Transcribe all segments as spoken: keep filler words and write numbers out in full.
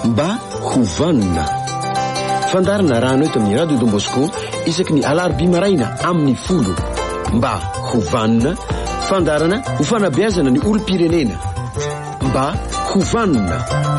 mba hovanina. Fandarana rano eto amin'ny radio Don Bosco isaky ny alarobia maraina amin'ny folo. Mba hovanina, fandarana ho fanabeazana ny olom-pirenena. Mba hovanina.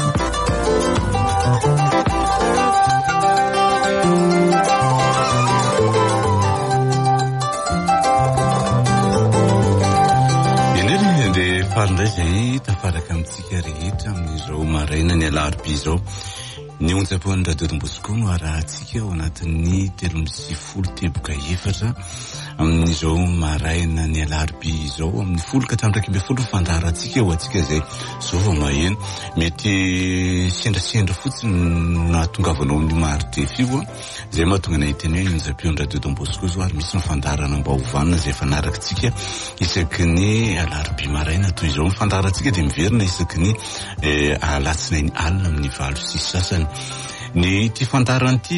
Farindray izay tafaraka amintsika rehetra amin'izao maraina ny alarobia izao. Ny onjam-pony radio Don Bosco no arahantsika ao anatin'ny telo amby sivifolo teboka efatra amin'izao maraina ny alarobia izao amin'ny folo ka hatramin'ny iraika amby folo fandarantsika ho antsika izay zao vao maheno mety sendrasendra fotsiny nahatongavanao amin'ny maridefy io izay mahatonga nahiteny hoe onjam-pony radio Don Bosco zao ary misy ny fandarana mba hovanina izay fanarakatsika isaky ny alarobia maraina toy izao. Ny fandarantsika dia miverina isaky ny alatsinainy alina amin'ny valo sisy sasany. Ny ty fandarana ty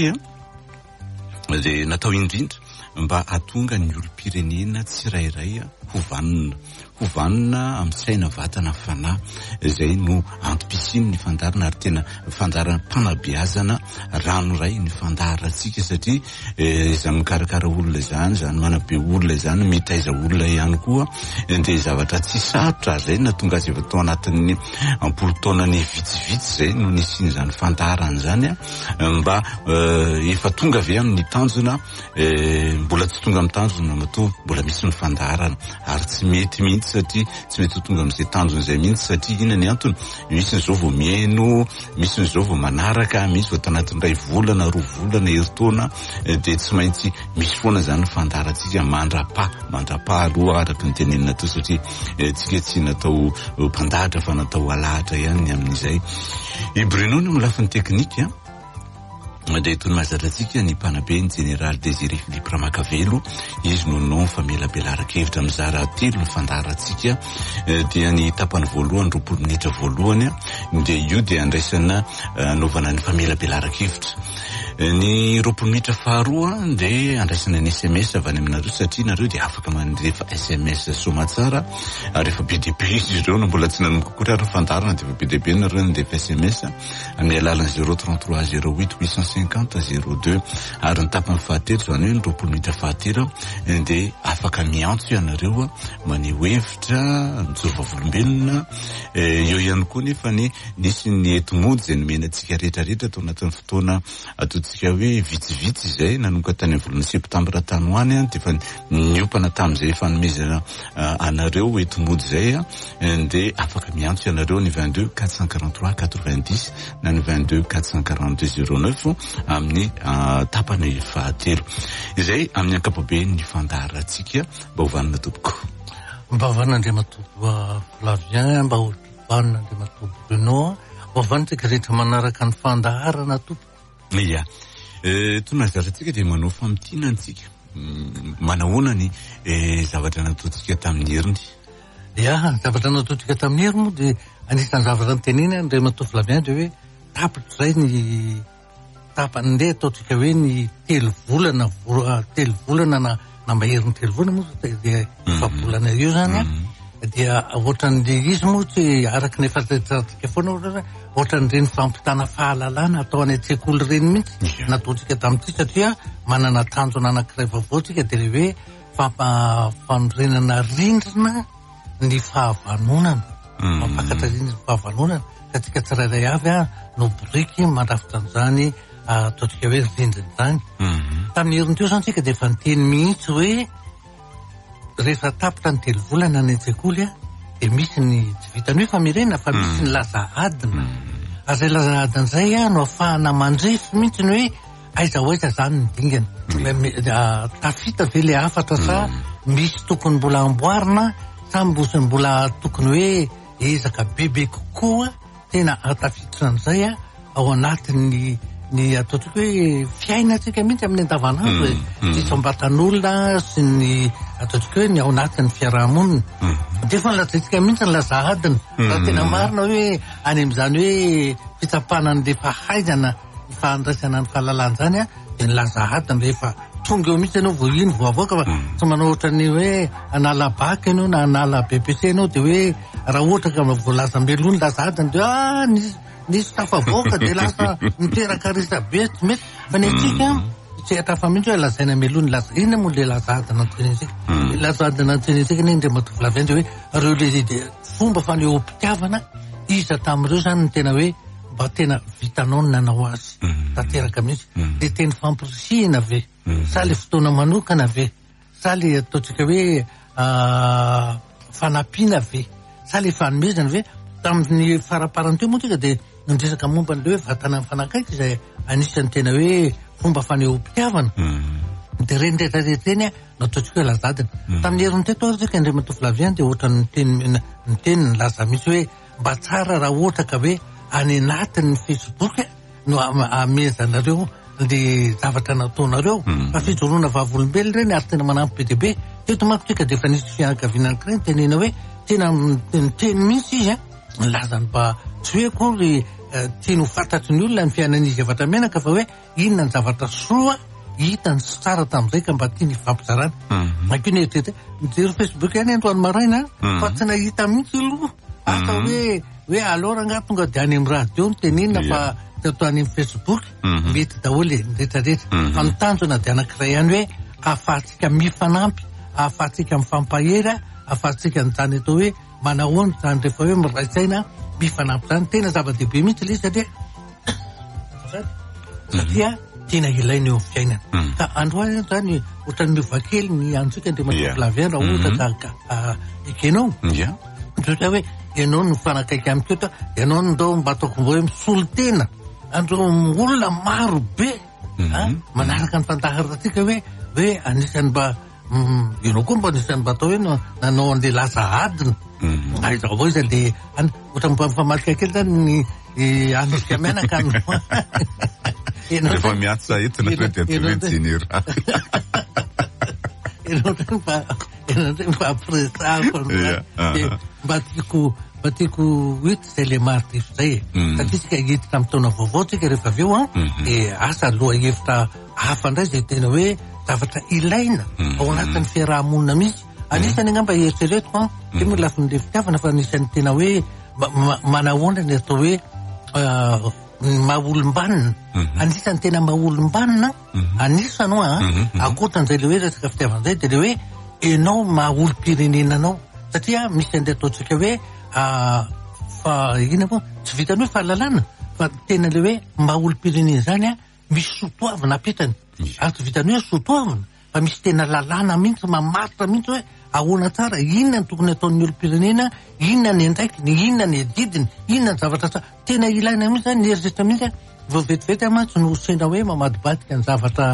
dia natao indrindra mba hatonga ny olom-pirenena tsirairay hovanina hovanina amin'ny saina vatana fanahy izay no antom-pisiny ny fandarana ary tena fandarana mpanabeazana ranoray ny fandarantsika satria izany mikarakara olona izany izany manabe olona izany mitaiza olona ihany koa dia zavatra tsy sarotra izay natonga azy efa tao anatin'ny ampolo taonany vitsivitsy izay no nisiny izany fandarana izany mba efa tonga avy amin'ny tanjona mbola tsy tonga amin'ny tanjona matoa mbola misy ny fandarana ary tsy mety mihitsy satria tsy mety ho tonga amin'izay tanjona izay mihitsy satria ina ny antony misy nyzao vao miaino misy nyzao vao manaraka misy vao tanatin'ny ray volana roa volana heritaona dia tsy maintsy misy foana izany ny fandarantsika mandrapa mandrapa aloha araka ny tenenina teo satria tsika tsy natao mpandahatra fa natao alahatra ihany amin'izay. I Bruno no amin'ny lafiny teknika dia tony mahazatra antsika ny mpanabe ny Général Désiré Philippe Ramakavelo izy no non famela belaraka-hevitra mizara telo ny fandarantsika dia ny tapany voalohany roapolo minitra voalohany dia io dia andraisana anaovana ny famela belaraka-hevitra. Ny roapolo minitra faharoa dia andraisana ny S M S avy any aminareo satria nareo dia afaka mandefa S M S somatsara ary efa be dia be izy ireo no mbola tsy nanomboka kory ary fandarana dia efa be dia be nareo nandefa S M S amin'ny alalan'ny zéro trente-trois zéro huit huit cent cinquante zéro deux ary ny tapany fahatelo izany hoe ny roapolo minitra fahatelo dia afaka miantso ianareo maneho hevitra mijoro vavolombelona eo ihany koa nefa ny nisy ny etomody izay nomenantsika rehetrarehetra tao anatin'ny fotoana ataontsika hoe vitsivitsy izay nanomboka tany amin'ny volana septambra tany ho any dia efa niopana tamin'izay fanomezana anareo etomody izay dia afaka miantso ianareo ny vingt-deux quatre cent quarante-trois quatre-vingt-dix na ny vingt-deux quatre cent quarante-deux zéro neuf amin'ny tapany fahatelo izay amin'ny ankapobeny ny fandarantsika mba hovanina tompoko. Mba hovanina Andriamatovo Flavien, mba hovanina Andriamatovo Bruno, mba hovanina tsika rehetra manaraka ny fandaharana tompoko. Ia, tony mahazatra dia manao famitiana antsika manahoana ny zavatra nataontsika tamin'ny heriny. Ia, zavatra nataontsika tamin'ny hery moa dia anisan'ny zavatra nitenena Andriamatovo Flavien dia hoe tapitra izay ny tapany ndeha ataontsika hoe ny telo volana telo volana na na mahery ny telo volana moa dia efa volana eo zany a dia ohatran'le izy moa tsy araka ny efatratratika foana ohatran'ireny fampitana fahalalana atao any an-tsekoly ireny mihitsy nataontsika tamin'ity satria manana tanjona anankiray vaovao tsika dia le hoe fanorenana rindrina ny fahavanonana mampakatra rindrina ny fahavanonana katsika tsirairay avy a no boriky mandrafitra an'izany ataontsika hoe rindrina izany. Tamin'ny heriny teo zany tsika dia efa niteny mihitsy hoe rehefa tapitra ny telo volana ny an-tsekoly dia misy ny tsy vitany hoe famirena fa misy ny laza adina ary izay laza adina izay no ahafahana mandrefy mihitsy ny hoe aiza ho aiza izany ny dingana tafita ve le hafatra sa misy tokony mbola amboarina sa mbosiny mbola tokony hoe ezaka bebe kokoa tena tafititra an'izay ao anatin'ny ny ataontsika hoe fiainantsika mihitsy amin'ny andavanandro hoe fisambatan'olona sy ny ataontsika hoe ny ao anatin'ny fiarahamonina dia efa nilazantsika mihitsy ny laza adina raha tena marina hoe any amin'izany hoe fitsapana n'le fahaizana ny fahandraisana ny fahalalana izany a dia ny laza adina rehefa tonga eo mihitsy ianao vao iny vao avoaka fa tsy manao ohatra ny hoe anala bac ianao na anala B P C ianao dia hoe raha ohatra ka voalaza mbelony lasa adiny de ah nisy nisy tafavoaka de lasa miteraka risa be tsy mety fa ny atsika tsy atafa mihitsy hoe lazaina melony lasa ina moa le lasa adina antsenitsika lasa adina antsenitsika ny ndre matovilavendy hoe reo le de fomba fanehoam-pitiavana iza tamin'ireo zany ny tena hoe mba tena vitanao ny nanao azy tanteraka mihitsy de teny fampirisihana ve sa le fotoana manokana ve sa le ataontsika hoe fanampiana ve sa le fanomezana ve tamin'ny faraparany teo moa tsika de nandresaka momba n'le hoe vatana mifanakaiky izay anisan'ny tena hoe fomba fanehoam-pitiavana de reny retraretreny a nataontsika hoe lazadina tamin'ny herin'ny teto tsika indray matovilaviany de ohatra ny teny ny teny ny laza mihitsy hoe mba tsara raha ohatra ka hoe any anatin'ny Facebook no amezanareo le zavatra nataonareo fa fijoroana vavolombely reny ary tena manampy be dia be teto manko tsika de efa nisy fianakaviana anankiray tenena hoe tena teny mihitsy izy a lazany mba tsy hoe kory tiany ho fantatry ny olona ny fiainan'izy zavatra menaka fa hoe inona ny zavatra soa hitany sy tsara tamin'izay ka mba tiany hifampizarana akiny eritretra mijery Facebook ihany androany maraina fa tsy nahita mihitsy aloha asa hoe hoe alora nga tonga de any amin'ny radio ny tenenina fa teto any amin'ny Facebook mety daholo rehetrarehetra fa ny tanjona de anankiray ihany hoe ahafahantsika mifanampy ahafahantsika mifampahera ahafahantsika nyzany atao hoe manahoana zany rehefa hoe miraitsaina mifanampy zany tena zava-dehibe mihitsy le satria satria tena ilaina eo amin'ny fiainana ka androany zany ohatrany miovakely ny antsika ndre matovilaviany raha ohatra ka ekenao ohatra hoe ianao no fanakaiky amin'ny keto ianao ndao mba ataoko mba hoe misolo tena andreo olona maro be manaraka ny fandaharanatsika hoe hoe anisany mba ianao koa mba anisany mba atao hoe nanao an'le lasa adina aizao avao izy de ohatra mba mifamalika kely zany ny anosika menaka rehefa miatsa etina hoe de atyvetsiny raha ianao zany mba ianao zany mba ampiresahako mba tiako mba tiako hita zay le martif zay satria tsika hita tamin'ny taona vaovao tsika rehefa avy eo a de asa aloha hevitra hafa indray zay tena hoe zavatra ilaina ao anatin'ny fiarahamonina mihitsy anisany angamba eritreretiko a de moa lafin'le fitiavana fa anisany tena hoe manahoana ny atao hoe mahaolombanina anisany tena mahaolombanina anisany a akoatran'izay le hoe resaka fitiavana zay de le hoe enao mahaolo-pirenenanao satria misy an'le ataontsika hoe fa ina koa tsy vitany hoe fahalalana fa tena le hoe mahaolo-pirenena zany a misy sotoavana apetany ary tsy vitany hoe sotoavana fa misy tena lalàna mihitsy mamaritra mihitsy hoe ahoana tsara inona ny tokony ataon'ny olo-pirenena inona ny andraikiny inona ny adidiny inona ny zavatra tsara tena ilaina mihitsy zany nyeritreritra mihitsy vao vetivety ama tsy no sendra hoe mamadibadika ny zavatra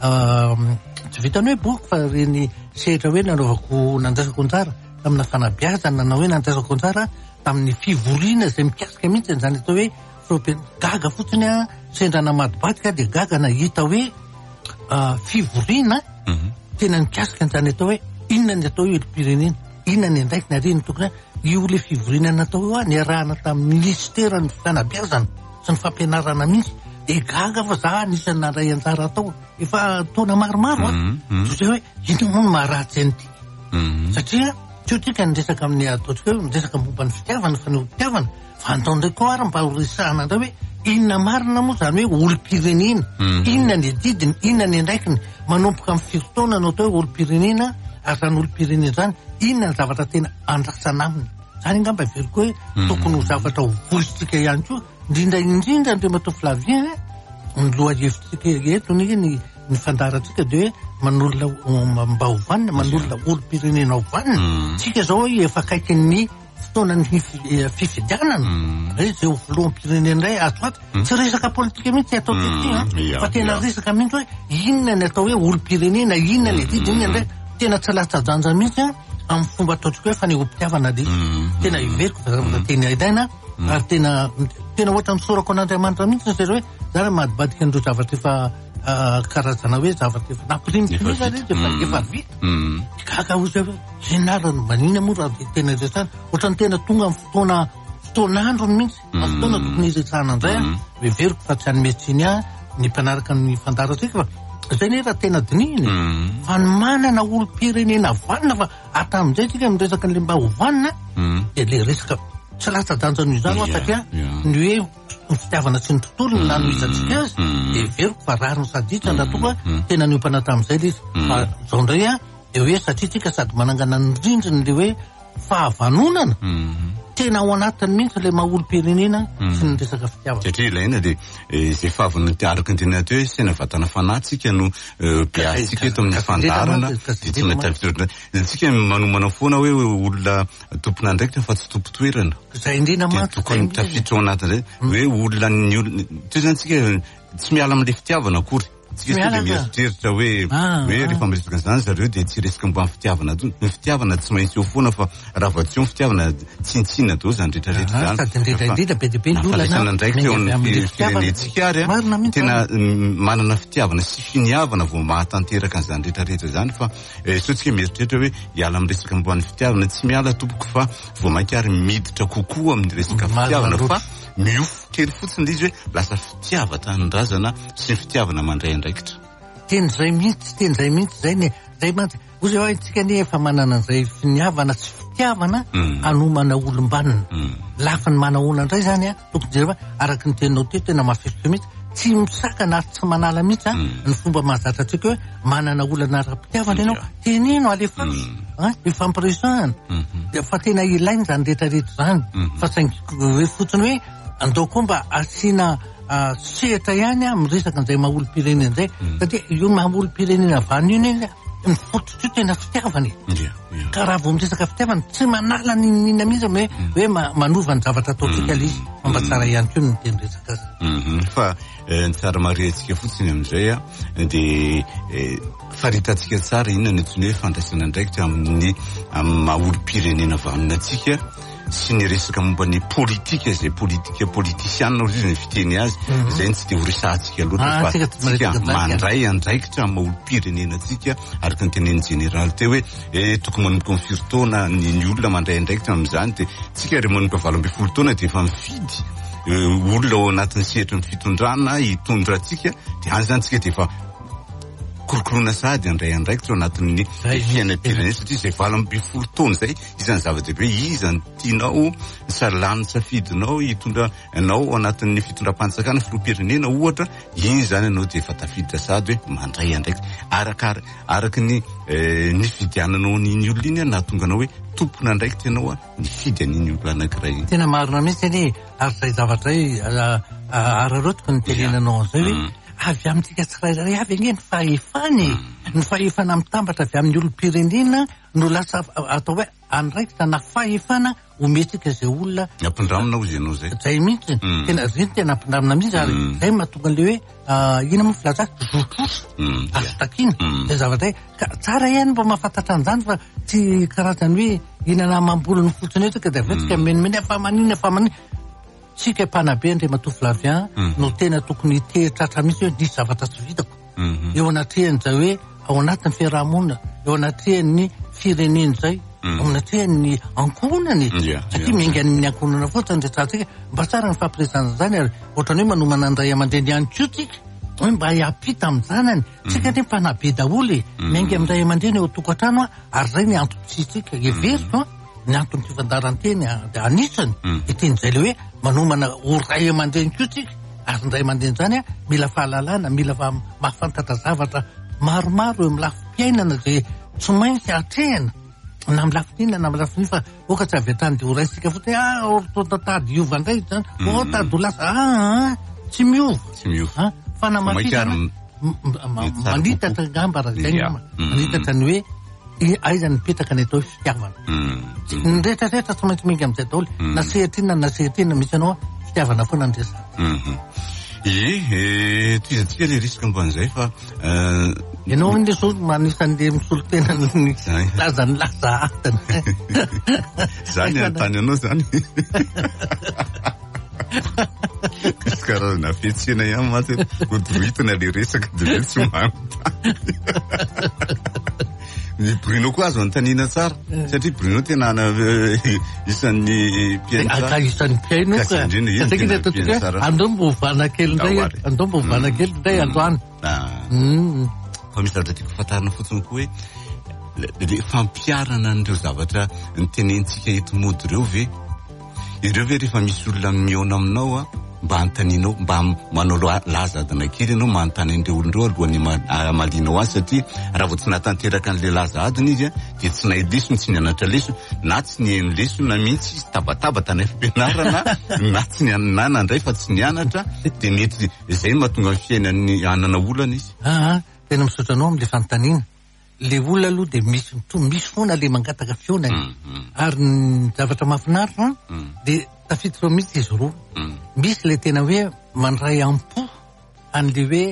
tsy vitany hoe boky fa reny sehatra hoe nanaovako nandraisako anjara tamina fanabeazana nanao hoe nandraisako anjara tamin'ny fivoriana zay mikasika mihitsy zany atao hoe fropeny gaga fotsiny a sendra namadibadika de gaga nahita hoe fivoriana tena nikasika an'izany atao hoe inona ny atao hoe olo-pirenena inona ny andraikina reny tokony io le fivoriana natao eo a ny arahana tamin'ny ministeran'ny fanabeazana sy ny fampianarana mihitsy de gaga fa za anisany naray anjara atao efa taona maromaro a zay hoe ino moa no maharatsy an'ity satria tiotika niresaka amin'ny ataontsika hoe miresaka momba ny fitiavana fa ny olo-pitiavana fa antao ndray koa ary mba horesahana ndray hoe inona marina moa zany hoe olo-pirenena inona ny adidiny inona ny andraikiny manompoka amin'ny firotaona no atao hoe olo-pirenena ary zany olo-pirenena zany inona ny zavatra tena andrasana aminy zany angamba veriko hoe tokony ho zavatra ho voisitsika ihany koa indrindra indrindra ndre matovilavien ny loha hevitsika eto ny ny fandaratsika de hoe manolona mba hovanina manolona olo-pirenena hovanina tsika zao hoe efa kaikin'ny fotoanany fifidianana zay ho voloham-pirenena ray atoato tsy resaka politika mihitsy atao tety fa tena resaka mihitsy hoe inona ny atao hoe olo-pirenena inona ny adidiny inona ndray tena tsy latsa-janja mihitsy amin'ny fomba ataontsika hoe fanehoam-pitiavana de tena iveriko fa zavatra tena ilaina ary tena tena ohatra misorako an'Andriamanitra mihitsy zay hoe zany madibadika an'ireo zavatra efa karazana hoe zavatra efa nampirimitry zany efa efa vita gaga ozy hoe ianarany manina moa raha tena resana ohatra ny tena tonga amin'ny fotoana fotoan'andro mihitsy fotoana tokony iresahana indray a iveriko fa tsy hanometsiny a ny mpanaraka ny fandaratsika fa zay ne raha tena dininy fa manana olo-pirenena vanina fa atamin'izay tsika miresaka an'le mba hovanina dia le resaka tsy latsa-danjana io zany satria ny hoe ny fitiavana sy ny tontolo ny nanohisantsika azy dia veriko fa rariny saditra raha toka tena niompana tamin'izay le izy fa zao indray a dia hoe satria tsika sady manangana ny rindriny le hoe fahavanonana tena ao anatiny mihitsy le maha-olo-pirenena sy ny resaka fitiavana satria ilaina dia izay fahavoniny araka ny tena teo hoe saina vatana fanahytsika no piasitsika eto amin'ny fandarana dia tsy mahatafitratra tsika manomana foana hoe olona tompona ndraikitra fa tsy tompo toerana zay indrina maty tokony tafiditra ao anatin'izay hoe olona ny olona toy zany tsika tsy miala amin'le fitiavana akory tsika dia mieritreritra hoe hoe rehefa miresaka an'izany zareo dia tsy resaka mba ny fitiavana ny fitiavana tsy maintsy eo foana fa raha vao tsy eo ny fitiavana tsinitsina dao zany rehetrarehetra zany sady indrindraindrindra be dia be ny olana falaisana ndraiky eo amin'ny firenentsika ary a tena manana fitiavana sy finiavana vao mahatanteraka an'izany rehetrarehetra zany fa so tsika mieritreritra hoe hiala amin'ny resaka mba ny fitiavana tsy miala tompoko fa vao mainka ary miditra kokoa amin'ny resaka fitiavana fa miofo kely fotsiny le izy hoe lasa fitiava-tanindrazana sy ny fitiavana mandray andraikitra teny zay mihitsy teny zay mihitsy zay ne zay mantsy ozy hoe tsika ne efa manana an'izay finiavana sy fitiavana anomana olombanina lafa ny manahoana indray zany a tokony jereva araky ny teninao teo tena mafisika mihitsy tsy misakana ary tsy manala mihitsy a ny fomba mahazatra atsika hoe manana olana ara-pitiavana ianao tenino alefa ifampiresahana fa tena ilainy zany rehetrarehetra zany fa saingy fotsiny hoe andao koa mba asiana sehatra ihany a miresaka an'izay maha-olo-pirenena zay satria io maha-olo-pirenena vany io ne ny fototra io tena fitiavany ka raha vao miresaka fitiavana tsy manala ninina mihitsy hoe hoe manova ny zavatra ataotsika le izy mba tsara ihany koa no teny resaka azy fa ny tsara marentsika fotsiny amin'izay a dia faritatsika tsara inona ny antsony hoe fandraisana ndraikitra amin'ny maha-olo-pirenena vaminatsika sy ny resaka momba ny politika zay politika politisianina ozy izy ny fiteny azy zay tsy dia horisantsika loatra fa tsika mandray andraikitra maha-olo-pirenenatsika araka ny teneny generaly teo hoe tokony manomboka amin'ny firy taona ny olona mandray andraikitra amin'izany dia tsika re manomboka valo ambin'ny folo taona dia efa mifidy olona ao anatin'ny sehatra ny fitondrana hitondra atsika dia any zany tsika dia efa korokorona sady andray andraikitra anatin'ny fiainam-pirenena satria izay valo ambin'ny folo taona zay izany zava-dehibe iza ny tianao salany safidinao hitondra anao anatin'ny fitondram-panjakana filoha-pirenena ohatra iny zany ianao dia efa tafiditra sady hoe mandray andraikitra araka araky ny ny fidiananao ny olona iny nahatonga anao hoe tompona andraikitra ianao a nifidy an'iny olona anankiray iny tena marina mihitsy any ary zay zavatra ararotiko ny telenanao an'izay hoe avy amintsika tsirairay avy ange ny fahefany ny fahefana mitambatra avy amin'ny olo-pirenena no lasa atao hoe andraikitra na fahefana ometsika zay olona ampindramina ozy ianao zay zay mihitsy tena zay tena ampindramina mihitsy ary zay mahatonga le hoe ina moa filazaka zotrosa asotakina zay zavatra ka tsara ihany mba mahafantatra an'izany fa tsy karazany hoe inana mamboly ny fotsiny eo tsika dia avetsika menimeny afa manina afa manina tsika mpanabe ndre Matoflavian no tena tokony tehitratra mihitsy hoe nisy zavatra tsy vitako eo anatrehany zay hoe ao anatin'ny fiarahamonina eo anatrehany firenena zay ao anatrehany ankonany satria miaingany amin'ny ankonana fotsiny rehetra tsika mba tsara ny fampiresana zany ary ohatrany hoe manomana andray aman-dreny ihany koa tsika hoe mba hiampita amin'ny zanany tsika ne mpanabe daholo miainga amin'ray aman-dreny eo tokantrano ary zay ny antom-pitsitsika everiko ny antony fifandaranteny dia anisany eten'izay le hoe manomana oray aman-dreny koa tsika ary ny ray aman-dreny zany a mila fahalalana mila mahafantatra zavatra maromaro eo amin'ny lafim-piainana zay tsy maintsy atrehana na amin'ny lafinina na amin'ny lafinina fa oka tsy avy atany dia oraysika fotsiny a ortotady iova indray zany o tady ho lasa a tsy miova tsy miova fa namatitra manitatra gamba raha zay manitatra ny hoe aiza nipetraka ny atao fitiavana ny rehetrarehetra tsy maintsy minga amin'izay daholo na sehitrina na sehitrina misy anao fitiavana foana ny resaka ie toizatsika le risika mban'izay fa ianao ny so manisan'le misolo tena ny lazany laza atany zany antany anao zany misy karazana fihetsena ihany maty odorohitana le resaka dia tsy manontany ny Bruno koa azo antanina tsara satria Bruno tena isan'ny piaino isan'ny piaino ka andao mbo vana kely ndray andao mbo vana kely ndray androany fa misy zavatra tiako fatarina fotsiny koa hoe le fampiarana an'ireo zavatra nitenentsika eto mody ireo ve ireo ve rehefa misy olona miona aminao a mba antaninao mba manao laza adina kely ianao manontany an'ireo olondreo alohan'ny malinao azy satria raha vao tsy natanteraka an'le laza adina izy a dia tsy nahay lesony tsy nianatra lesony na tsy nihaino lesony na mihitsy izy tabatabata ny fampianarana na tsy nianana nandray fa tsy nianatra dia mety izay mahatonga ny fiainany anana olana izy. Ah, tena misaotra anao amin'le fanontaniana. Le olona aloha dia misy misy foana le mangataka fionany ary ny zavatra mahafinaritra dia tafiditra mihitsy izy roa. Misy le tena hoe mandray ampo an'le hoe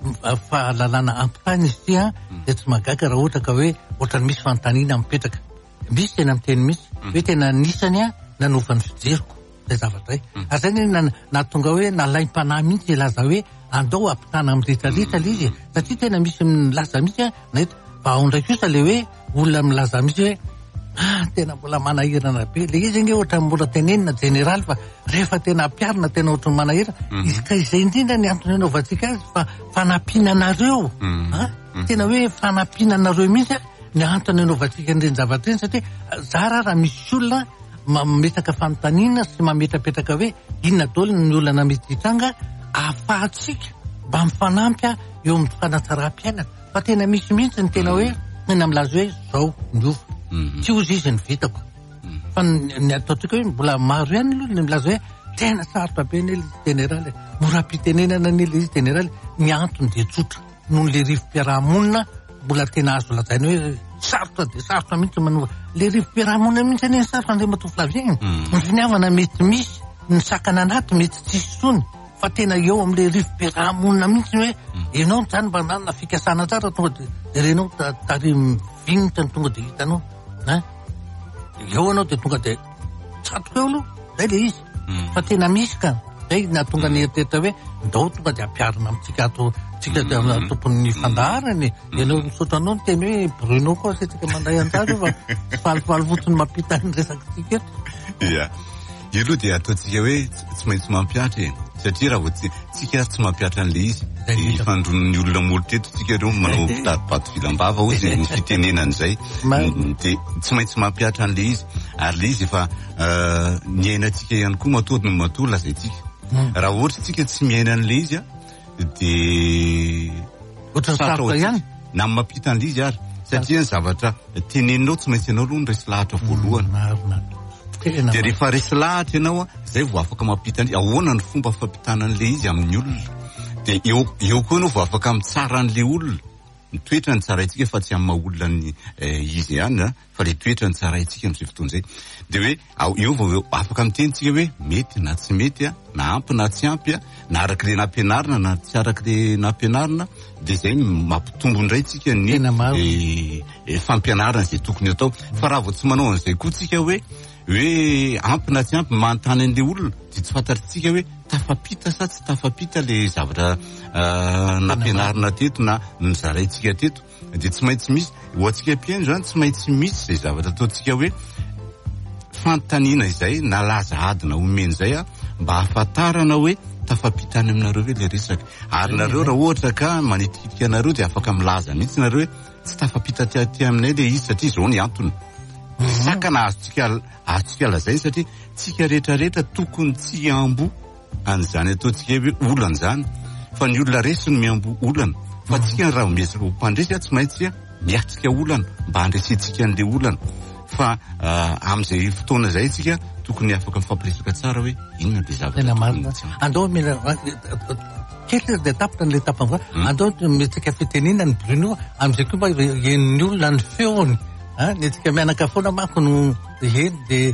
fahalalana ampitany izy ity a dia tsy magaga raha ohatra ka hoe ohatrany misy fanontaniana mipetraka. Misy tena miteny misy hoe tena anisany a nanovan'ny fijeriko zay zavatra zay. Ary zay na nahatonga hoe nalaim-panahy mihitsy ilaza hoe andao ampitana amin'ny rehetrarehetra le izy satria tena misy milaza mihitsy a na eto fa ao ndraiky kosa le hoe olona milaza mihitsy hoe ah tena mbola manahirana be le izy nge ohatra mbola tenenina generaly fa rehefa tena ampiarina tena ohatra manahira izy ka izay indrindra ny antony anaovantsika azy fa fanampinanareo tena hoe fanampinanareo mihitsy ny antony anaovantsika an'ireny zavatra ireny satria zara raha misy olona mametaka fanontaniana sy mametrapetraka hoe inona daholo ny olana mety hitranga ahafahantsika mba mifanampy eo amin'ny fanatsaram-piainana fa tena misy mihitsy ny tena hoe eny milaza hoe zao miova tsy ozy izy ny vitako fa ny ataontsika hoe mbola maro ihany aloha ny milaza hoe tena sarotra be ny generaly mora-pitenenana ny izy generaly ny antony dia tsotra noho le rivo-piarahamonina mbola tena azo lazaina hoe sarotra dia sarotra mihitsy manova le rivo-piarahamonina mihitsy anie sarotra an'ilay matoflavigny ny finiavana mety misy ny sakana anaty mety tsisy sony fa tena eo amin'le rivo-piarahamonina mihitsy hoe ianao zany mba nanana fikasana tsara tonga dia renao tary mivinitra ny tonga dia hitanao eo anao dia tonga dia tsatoka eo aloha zay le izy fa tena misy ka zay nahatonga ny eritreritra hoe ndao tonga dia ampiarina amintsika ato tsika dia tompon'ny fandaharany ianao misaotra anao ny teny hoe Bruno koa sy tsika mandray anjary fa falifaly fotsiny mampita ny resakitsika eto. Ia io aloha dia ataontsika hoe tsy maintsy mampiatra e satria raha vao tsika tsy mampiatra an'le izy ifandron'ny olona molotra eto tsika ireo manao mpitatipaty filam-bava ozy ny fitenenana izay dia tsy maintsy mampiatra an'le izy ary le izy efa ny ainatsika ihany koa matody no matola zay tsika raha ohatra tsika tsy miaina an'le izy a dia sarotra ihany na mampita an'le izy ary satria ny zavatra teneninao tsy maintsy ianao aloha ny resy lahatra voalohany dia rehefa resy lahatra ianao a zay vao afaka mampita an'le ahoana ny fomba fampitana an'le izy amin'ny olona dia eo eo koa ianao vao afaka mitsara an'le olona ny toetra ny tsaraintsika fa tsy amin'ny maha-olona ny izy ihany fa le toetra ny tsaraintsika amin'izay fotoana izay dia hoe eo vao afaka mitentsika hoe mety na tsy mety a na ampy na tsy ampy a na araka le nampianarina na tsy araka le nampianarina dia izay mampitombo indray tsika ny fampianarana izay tokony atao fa raha vao tsy manao an'izay koa tsika hoe hoe ampy na tsy ampy manontany an'le olona dia tsy fantatritsika hoe tafampita sa tsy tafampita le zavatra nampianarina teto na nizaraintsika teto dia tsy maintsy misy ho antsika mpiaino zany tsy maintsy misy zay zavatra ataontsika hoe fanontaniana izay na laza adina omeny izay a mba hahafantarana hoe tafampitany aminareo hoe le resaka ary nareo raha ohatra ka manitikitika anareo dia afaka milaza mihitsy nareo hoe tsy tafampita ty aminay le izy satria izao ny antony sakana azontsika azontsika lazay satria tsika rehetrarehetra tokony tsy ambo an'izany ataontsika hoe olana izany fa ny olona resy no miambo olana fa tsika raha mesy mpandresy tsy maintsy miatrika olana mba handresentsika an'le olana fa amin'izay fotoana izay tsika tokony afaka mifampiresaka tsara hoe inona le zavatra marina andao mila kely dia tapitra n'le tapany andao metsika fitenena ny Bruno amin'izay koa mba en'ny olona ny feony netsika mianaka foana manko no eny dia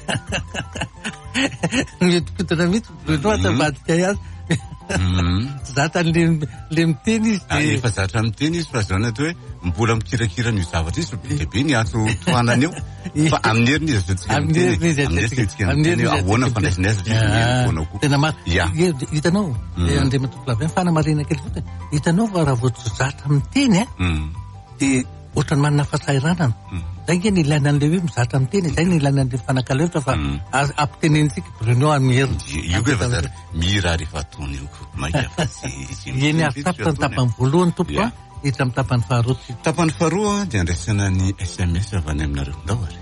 mietokotana mihitsy Bruno atabadika azy zatra le miteny izy dia efa zatra miteny izy fa zany atao hoe mbola mikirakira ny zavatra izy be be ny antso tohanany eo fa amin'ny heriny izy azontsika miteny ahoana fandraisinaiza tena maro hitanao andriamantokolavy fanamarina kely fotsiny hitanao fa raha vao tsy zatra miteny a dia ohatrany manana fahasahiranana. Zay nge ny ilaina an'le hoe mizatra miteny, zay ny ilaina an'le fanankalevitra fa ampitenentsika Bruno amihery. Io koa efa zara mihira rehefa ataony io koa. Maika fa tsy eny ary tapitra ny tapany voalohany tompo a, hitra amin'ny tapany faharoa. Tapany faharoa dia andraisana ny S M S avy any aminareo ndao ary.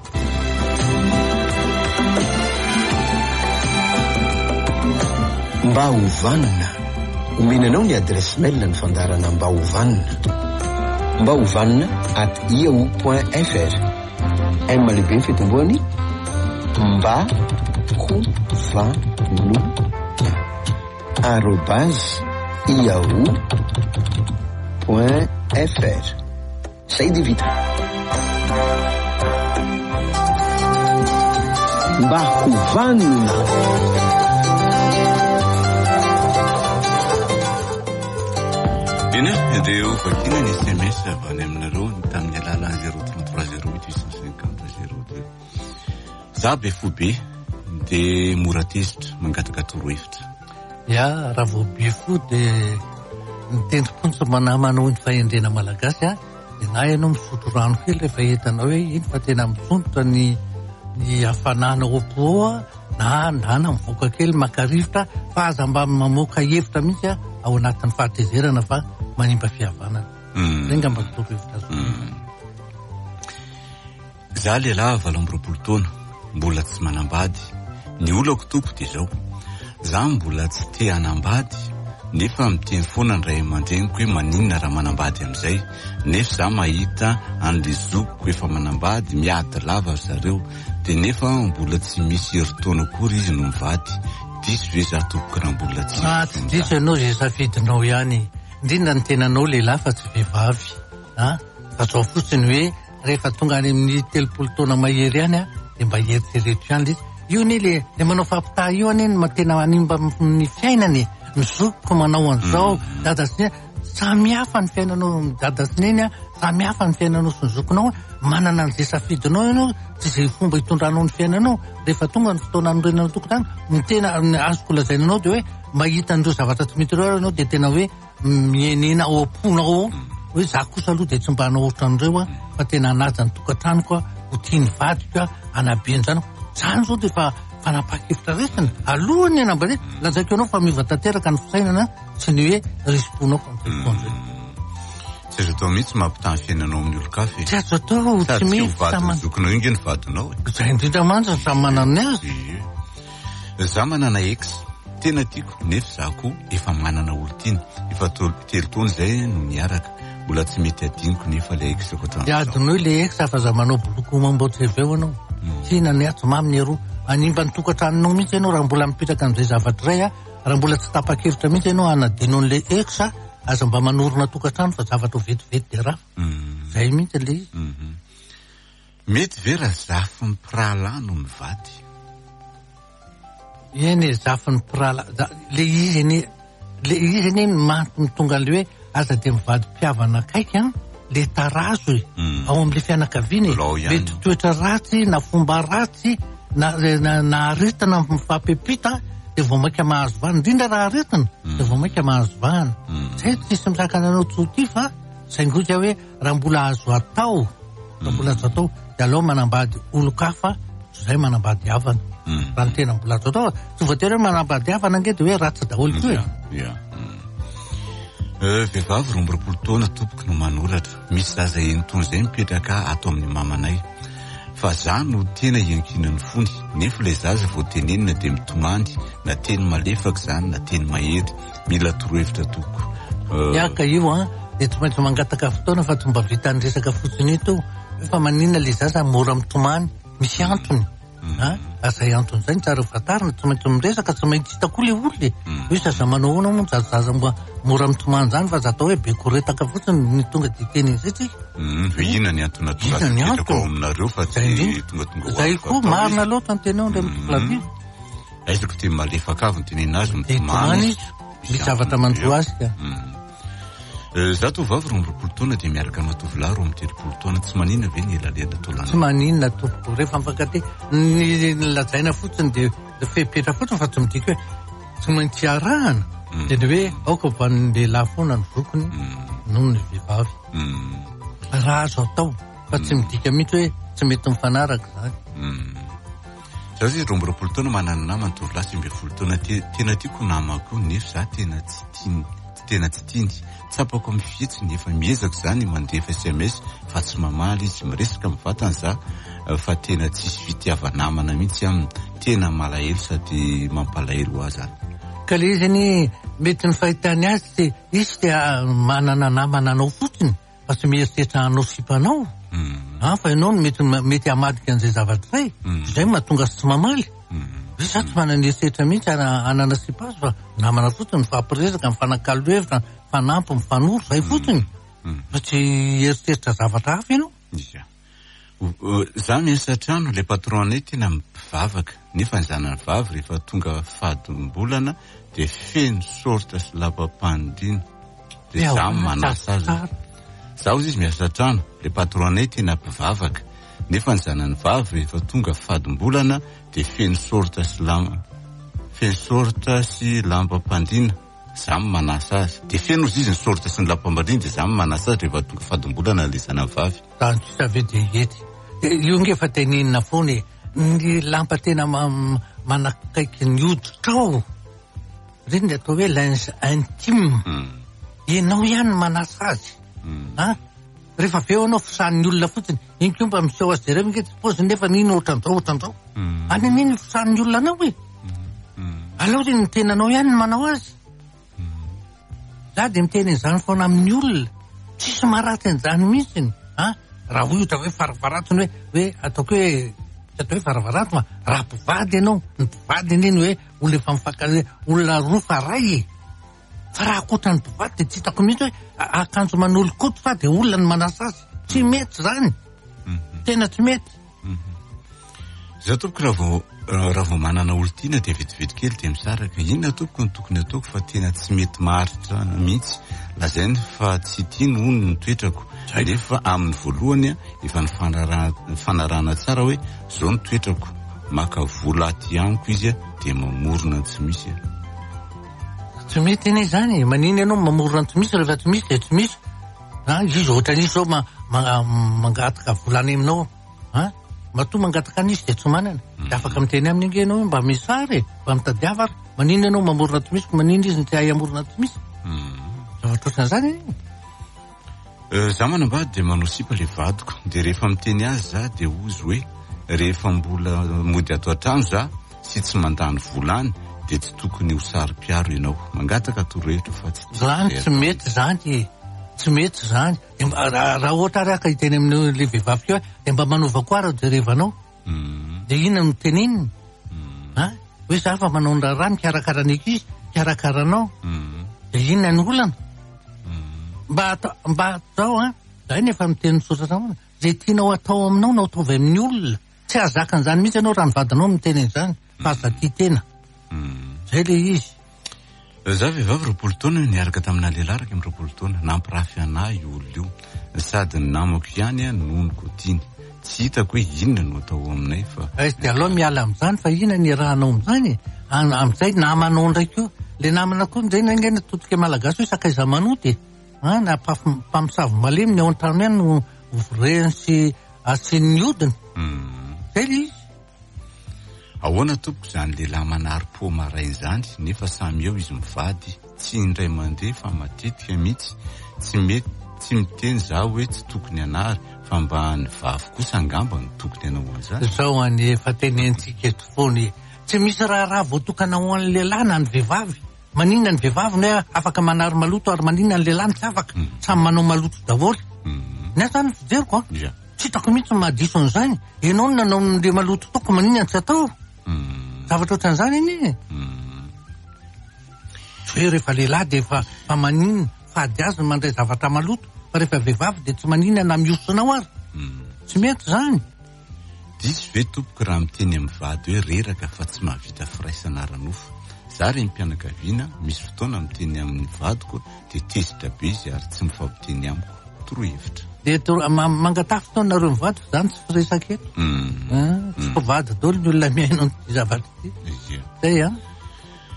Mba hovanina, omenanao ny adresse mail ny fandarana mba hovanina. Mba hovanina at yahoo point fr. M lehibe ny fitomboany mba hovanina arobase yahoo point fr. Zay dia vita. Mba hovanina. Ina, ireo vakina ny S M S avy any aminareo tamin'ny alalan'ny zéro trente-trois zéro huit huit cent cinquante zéro deux. Za be fo be dia mora tezitra mangataka torohevitra. Ya, raha vao be fo dia ny tendrom-pontsy manamana ny fahendrena malagasy a, dia na ianao misotro rano kely rehefa hitanao hoe iny fa tena misontrotra ny ny hafanana opo a, na ndana mivoaka kely makarivotra fa aza mba mamoaka hevitra mihitsy a ao anatin'ny fahatezerana fa manimba fihavanana. Zay nga mba torohevitra azo. Za lehilahy valo amby roapolo taona mbola tsy manambady. Ny olako tompo dia zao. Za mbola tsy te hanambady nefa miteny foana ny ray aman-dreniko hoe maninona raha manambady amin'izay. Nefa za mahita an'le zokiko efa manambady miady lava zareo dia nefa mbola tsy misy heritaona akory izy no mivady. Diso ve za tompoko raha mbola tsy. Ah, tsy diso ianao izay safidinao ihany. Indrindra ny tenanao lehilahy fa tsy vehivavy. Ah, fa zao fotsiny hoe rehefa tonga any amin'ny telopolo taona mahery ihany a dia mba heritrereto ihany izy. Io ny le le manao fampitaha io any ma tena animba ny fiainany. Ny zokiko manao an'izao, dada sy neny samy hafa ny fiainanao dada sy neny a, samy hafa ny fiainanao sy ny zokinao, manana an'izay safidinao ianao, tsy izay fomba hitondranao ny fiainanao. Rehefa tonga ny fotoana anorenana tokotany, ny tena azoko lazainanao dia hoe mahita an'ireo zavatra tsy mety ireo ianao dia tena hoe mienena ao am-ponao hoe za kosa aloha dia tsy mba hanao ohatran'ireo a, fa tena hanaja ny tokantranoko a, ho tiany vadiko a, hanabiany zany. Zany zao dia fa fanapakevitra resina alohany anambady lazaiko ianao fa miva tanteraka ny fisainana sy ny hoe risponao fa mitefon'izay. Tsy azo atao mihitsy mampitany fiainanao amin'ny olo-kafe. Tsy azo atao tsy mety samana zokinao inge ny vadinao. Zay indrindra mantsy samy manana ny azy. Za manana ex tena tiako nefa za koa efa manana olo tiany. Efa telo taona zay no niaraka. Mbola tsy mety adiniko nefa le ex ko tany. Adinao le ex afa za manao boloko mamboatra aveo anao. Tina ny ato maminy aro animba ny tokantranonao mihitsy ianao raha mbola mipetraka amin'izay zavatra iray a, raha mbola tsy tapa-kevitra mihitsy ianao anadinao an'le ex a, aza mba manorona tokantrano fa zavatra vetivety dia raha. Zay mihitsy le izy. Mety ve raha zafy ny mpirahalahy no mivady? Eny e, zafy ny mpirahalahy le izy eny le izy eny mahatonga tonga le hoe aza dia mivady mpihavana akaiky a, le tarazo e ao amin'le fianakaviana e, mety toetra ratsy na fomba ratsy na na aretina mifampipita dia vao maika mahazo vahana. Indrindra raha aretina dia vao maika mahazo vahana. Zay tsisy misakana anao tsoty fa saingoja hoe raha mbola azo atao, raha mbola azo atao dia aleo manambady olo-kafa, zay manambady havana. Raha ny tena mbola azo atao tsy voatery hoe manambady havana nge dia hoe ratsy daholo koa e. Vehivavy roa amby roapolo taona tompoko no manoratra. Misy zaza entony izay mipetraka ato amin'ny mamanay. Fa za no tena iankinan'ny fony. Nefa ilay zaza vao tenenina dia mitomany, na teny malefaka izany na teny mahery. Mila torohevitra tompoko. Iaka io a dia tsy maintsy mangataka fotoana fa tsy mba vitan'ny resaka fotsiny ito. Fa maninona ilay zaza mora mitomany, misy antony. Azay antony izay ny tsara fantarina, tsy maintsy miresaka, tsy maintsy hita koa le olona. Hoe zaza manao hoana moa zaza mba mora mitomany izany fa za atao hoe be koretaka fotsiny ny tonga dia teny izay tsika. Hoe inona ny antony natonga mipetraka ao aminareo fa tsy tonga tonga ho zay koa marina loatra ny tenao ndray mitoflavia. Aizako teny malefaka avy ny tenena azy mitomany izy, misy zavatra mandro azy ka. Za tovavy roa amby roapolo taona dia miaraka amin'ny tovolahy roa amby telopolo taona, tsy maninona ve ny elalela taolana? Tsy maninona tompoko, rehefa mifankatia ny lazaina fotsiny dia fepetra fotsiny fa tsy midika hoe tsy maintsy arahana. Dia ny hoe aoka ban'ny lehilahy foana ny zokiny noho ny vehivavy. raha azo atao fa tsy midika mihitsy hoe tsy mety mifanaraka zany. Zaho zay roa amby roapolo taona manana namana tovolahy sivy ambin'ny folo taona tena tiako namako nefa za tena tsy tiany tena tsy tiany tsapako amin'ny fihetsy nefa miezako zany mandefa S M S fa tsy mamaly izy miresaka amin'ny vatany za fa tena tsisy fitiava-namana mihitsy aminy tena malahelo sady mampalahelo azy zany. Ka le zany mety ny fahitany azy izy dia manana namana anao fotsiny fa tsy mieritreritra anao sipanao. Ah, fa ianao mety mety hamadika an'izay zavatra izay izay mahatonga sy tsy mamaly. Za tsy manana eritreritra mihitsy anana sipazy fa namana fotsiny mifampiresaka mifanakalo-hevitra mifanampy mifanoro izay fotsiny fa tsy eritreritra zavatra hafa ianao. Za miasa trano le patronay tena mivavaka nefa ny zanany vavy rehefa tonga fadimbolana dia feno sorta sy lapa-pandriana dia za manasa azy. Zaho izy miasa trano le patronay tena mpivavaka nefa ny zanany vavy rehefa tonga fadimbolana dia feno sorta sy lamba feno sorta sy lambam-pandriana za manasa azy dia feno izy ny sorta sy ny lambam-pandriana dia za manasa azy rehefa tonga fadimbolana le zanany vavy. Tany tsy savy dia ety io ngefa tenenina foana ny lampa tena manakaiky ny hoditrao reny le atao hoe linge intime ianao ihany manasa azy. Ah, rehefa aveo anao fisahan'ny olona fotsiny iny koa mba miseho azy jereo mingety pozy nefa nino ohatran'izao ohatran'izao any an'iny fisahan'ny olona anao e alao reny ny tenanao ihany manao azy. Za dia miteny izany foana amin'ny olona tsisy maraty an'izany mihitsiny. Ah, raha ohatra hoe faravaratony hoe hoe ataoko hoe tsy atao hoe faravarato ma raha mpivady ianao ny mpivady iny hoe olona efa mifakale olona roa fa ray e fa raha akoatra ny mpivady dia tsy hitako mihitsy hoe akanjo manolo-koto fa dia olona ny manasa azy tsy mety zany tena tsy mety. Za tompoko raha vao raha vao manana olontiana dia vetivety kely dia misaraka inona tompoko ny tokony ataoko fa tena tsy mety maharitra mihitsy lazainy fa tsy tiany hono ny toetrako nefa amin'ny voalohany efa ny fanarahana tsara hoe zao ny toetrako maka vola aty amiko izy dia mamorona tsy misy. Tsy mety ene zany maniny ianao mamorona tsy misy rehefa tsy misy dia tsy misy. Izy ohatran'izy zao mangataka volana aminao matoa mangataka an'izy dia tsy manana dia afaka miteny amin'ny inge ianao mba misary mba mitadiava ary maniny ianao mamorona tsy misy maniny izy ny ty hay amorona tsy misy zavatra ohatran'izany. Za manambady dia manao sipa le vadiko dia rehefa miteny azy za dia ozy hoe rehefa mbola mody ato an-trano za sy tsy mandany volany dia tsy tokony ho sary-piaro ianao mangataka torohevitra fa tsy zany tsy mety zany tsy mety zany raha ohatra ary aka hiteny amin'le vehivavy keo dia mba manova koa raha jerevanao dia inona no teneniny hoe za fa manao ny raha mikarakara ny ankizy karakaranao dia inona ny olana mba mba atao a zay nefa miteny sotrana zay tianao atao aminao no ataovy amin'ny olona tsy azakan'izany mihitsy ianao raha ny vadinao miteny an'izany fa aza tia tena zay le izy. Za vehivavy roapolo taona niaraka tamina lehilahy raiky amin'ny roapolo taona nampirafy anahy io olona io sady ny namako ihany nonoko tiany tsy hitako hoe inona no atao aminay fa dia aloha miala amin'izany fa inona ny rahanao amin'izany amin'izay namanao ndraiky io le namana koa zay nangena totika malagasy hoe sakaiza manoty na mpamosavy malemy ny ao an-trano ihany no voreny sy asian'ny hodiny zay le izy. Ahoana tompoko izany lehilahy manary-po maraina izany nefa samy eo izy mivady tsy indray mandeha fa matetika mihitsy tsy mety tsy miteny za hoe tsy tokony anary fa mba ny vavy kosa angamba ny tokony anao an'izany. Zao any efa tenentsika eto foana tsy misy raha raha voatokana ho an'ny lehilahy na ny vehivavy maninona ny vehivavy no afaka manary maloto ary maninona ny lehilahy tsy afaka samy manao maloto daholo ny azany fijeriko tsy hitako mihitsy mahadiso an'izany ianao no nanao le maloto toko maninona tsy atao zavatra ohatran'izany iny hoe rehefa lehilahy dia efa fa maninona fady azy mandray zavatra maloto fa rehefa vehivavy dia tsy maninona na miosonao ary tsy mety zany. Diso ve tompoko raha miteny amin'ny vady hoe reraka fa tsy mahavita firaisana ranofo za re mpianakaviana misy fotoana miteny amin'ny vadiko dia tezitra be izy ary tsy mifampiteny amiko torohevitra dia mangatafy fotoana nareo mivady fa zany tsy firesaka eto tsy mpivady daholo ny olona miainao ny zavatra ty zay a.